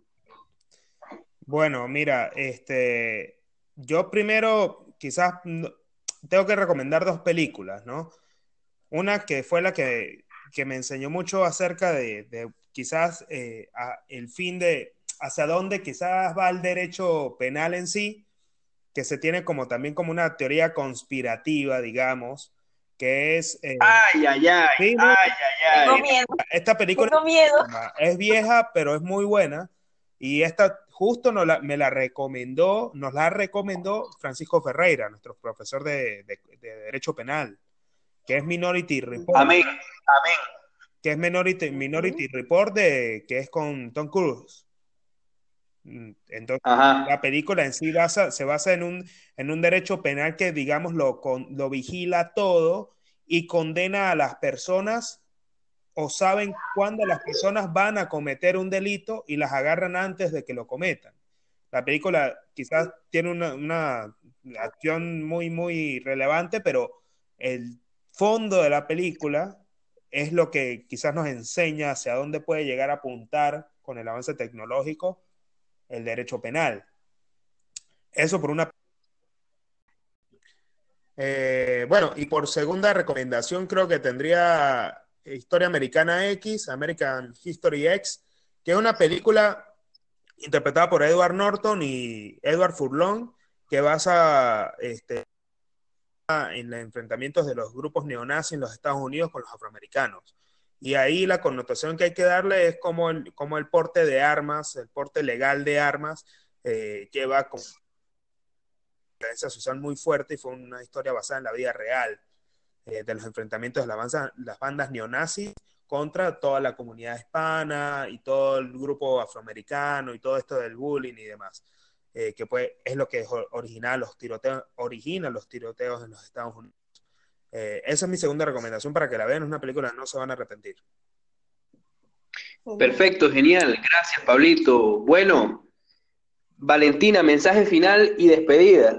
Bueno, mira, este, yo primero quizás no- tengo que recomendar dos películas, ¿no? Una que fue la que, que me enseñó mucho acerca de, de quizás eh, a- el fin de hacia dónde quizás va el derecho penal en sí, que se tiene como también como una teoría conspirativa, digamos, que es, eh, Ay, ay, ay, sí, no, ay, ay, Tengo ay. miedo, esta película tengo miedo. es vieja, pero es muy buena. Y esta justo nos la- me la recomendó, nos la recomendó Francisco Ferreira, nuestro profesor de, de- de Derecho Penal, que es Minority Report, Amén, amén. que es Minority, Minority Report de, que es con Tom Cruise. Mm, Entonces, la Ajá. película en sí basa, se basa en un, en un derecho penal que, digamos, lo, con, lo vigila todo y condena a las personas o saben cuándo las personas van a cometer un delito y las agarran antes de que lo cometan. La película quizás tiene una, una acción muy, muy relevante, pero el fondo de la película es lo que quizás nos enseña hacia dónde puede llegar a apuntar con el avance tecnológico el derecho penal. Eso por una... Eh, bueno, y por segunda recomendación creo que tendría Historia Americana X, American History X, que es una película interpretada por Edward Norton y Edward Furlong, que basa este, en los enfrentamientos de los grupos neonazis en los Estados Unidos con los afroamericanos. Y ahí la connotación que hay que darle es como el, como el porte de armas, el porte legal de armas, eh, lleva como violencia social muy fuerte y fue una historia basada en la vida real eh, de los enfrentamientos de la banda, las bandas neonazis contra toda la comunidad hispana y todo el grupo afroamericano y todo esto del bullying y demás, eh, que pues, es lo que origina los, tiroteos, origina los tiroteos en los Estados Unidos. Eh, esa es mi segunda recomendación para que la vean, es una película que no se van a arrepentir. Perfecto, genial. Gracias, Pablito. Bueno, Valentina, mensaje final y despedida.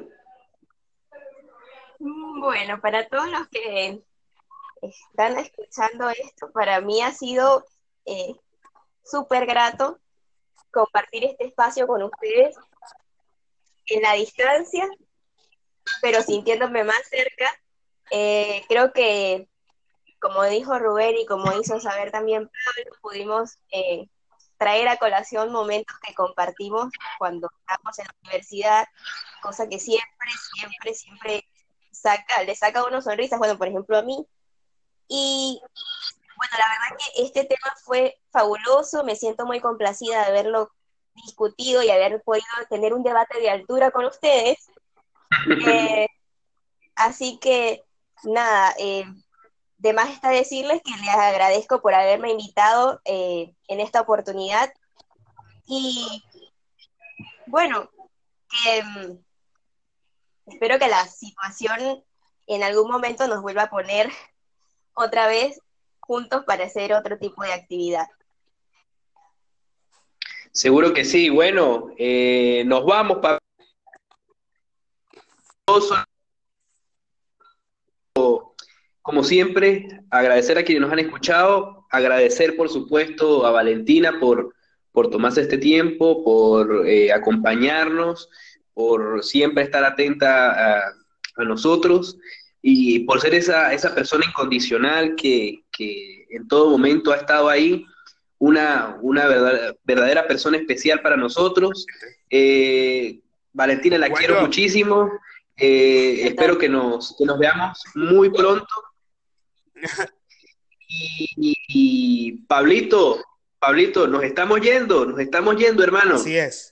Mm, Bueno, para todos los que están escuchando esto, para mí ha sido eh, súper grato compartir este espacio con ustedes en la distancia, pero sintiéndome más cerca. Eh, creo que, como dijo Rubén y como hizo saber también Pablo, pudimos eh, traer a colación momentos que compartimos cuando estábamos en la universidad, cosa que siempre, siempre, siempre saca, le saca a uno sonrisas, bueno, por ejemplo a mí. Y bueno, la verdad que este tema fue fabuloso, me siento muy complacida de haberlo discutido y haber podido tener un debate de altura con ustedes. Eh, Así que nada, eh, de más está decirles que les agradezco por haberme invitado eh, en esta oportunidad y bueno, que, mm, espero que la situación en algún momento nos vuelva a poner otra vez juntos para hacer otro tipo de actividad. Seguro que sí. Bueno, eh, nos vamos, Pablo. Como siempre, agradecer a quienes nos han escuchado, agradecer por supuesto a Valentina por, por tomarse este tiempo, por eh, acompañarnos, por siempre estar atenta a, a nosotros y por ser esa, esa persona incondicional que, que en todo momento ha estado ahí, una, una verdad- verdadera persona especial para nosotros. Eh, Valentina, la quiero Bueno, muchísimo. Eh, espero que nos, que nos veamos muy pronto. Y, y- y, Pablito, Pablito, nos estamos yendo, nos estamos yendo, hermano. así es.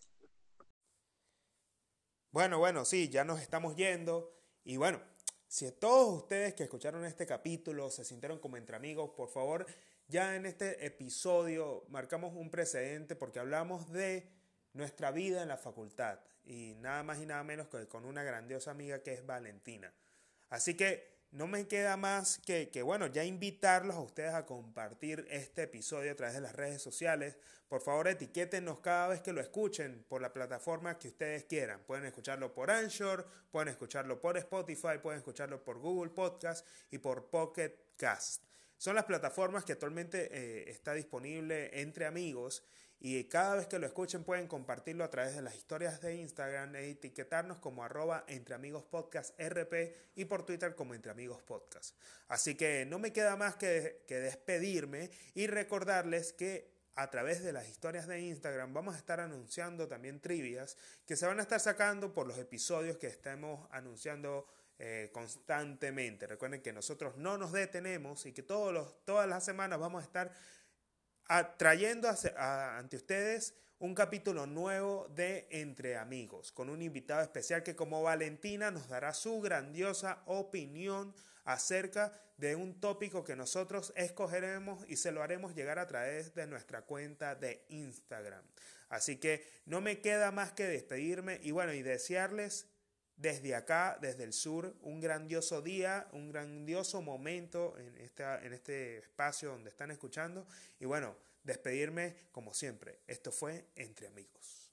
Bueno, bueno, sí, ya nos estamos yendo. Y bueno, si todos ustedes que escucharon este capítulo se sintieron como entre amigos, por favor, ya en este episodio marcamos un precedente porque hablamos de nuestra vida en la facultad. Y nada más y nada menos que con una grandiosa amiga que es Valentina. Así que no me queda más que, que, bueno, ya invitarlos a ustedes a compartir este episodio a través de las redes sociales. Por favor, etiquétenos cada vez que lo escuchen por la plataforma que ustedes quieran. Pueden escucharlo por Anchor, pueden escucharlo por Spotify, pueden escucharlo por Google Podcast y por Pocket Cast. Son las plataformas que actualmente eh, está disponible entre amigos y cada vez que lo escuchen pueden compartirlo a través de las historias de Instagram e etiquetarnos como arroba Entre Amigos Podcast R P y por Twitter como Entre Amigos Podcast. Así que no me queda más que, que despedirme y recordarles que a través de las historias de Instagram vamos a estar anunciando también trivias que se van a estar sacando por los episodios que estemos anunciando eh, constantemente. Recuerden que nosotros no nos detenemos y que todos los, todas las semanas vamos a estar a, trayendo a, a, ante ustedes un capítulo nuevo de Entre Amigos, con un invitado especial que como Valentina nos dará su grandiosa opinión acerca de un tópico que nosotros escogeremos y se lo haremos llegar a través de nuestra cuenta de Instagram. Así que no me queda más que despedirme y bueno, y desearles desde acá, desde el sur, un grandioso día, un grandioso momento en, esta, en este espacio donde están escuchando. Y bueno, despedirme como siempre. Esto fue Entre Amigos.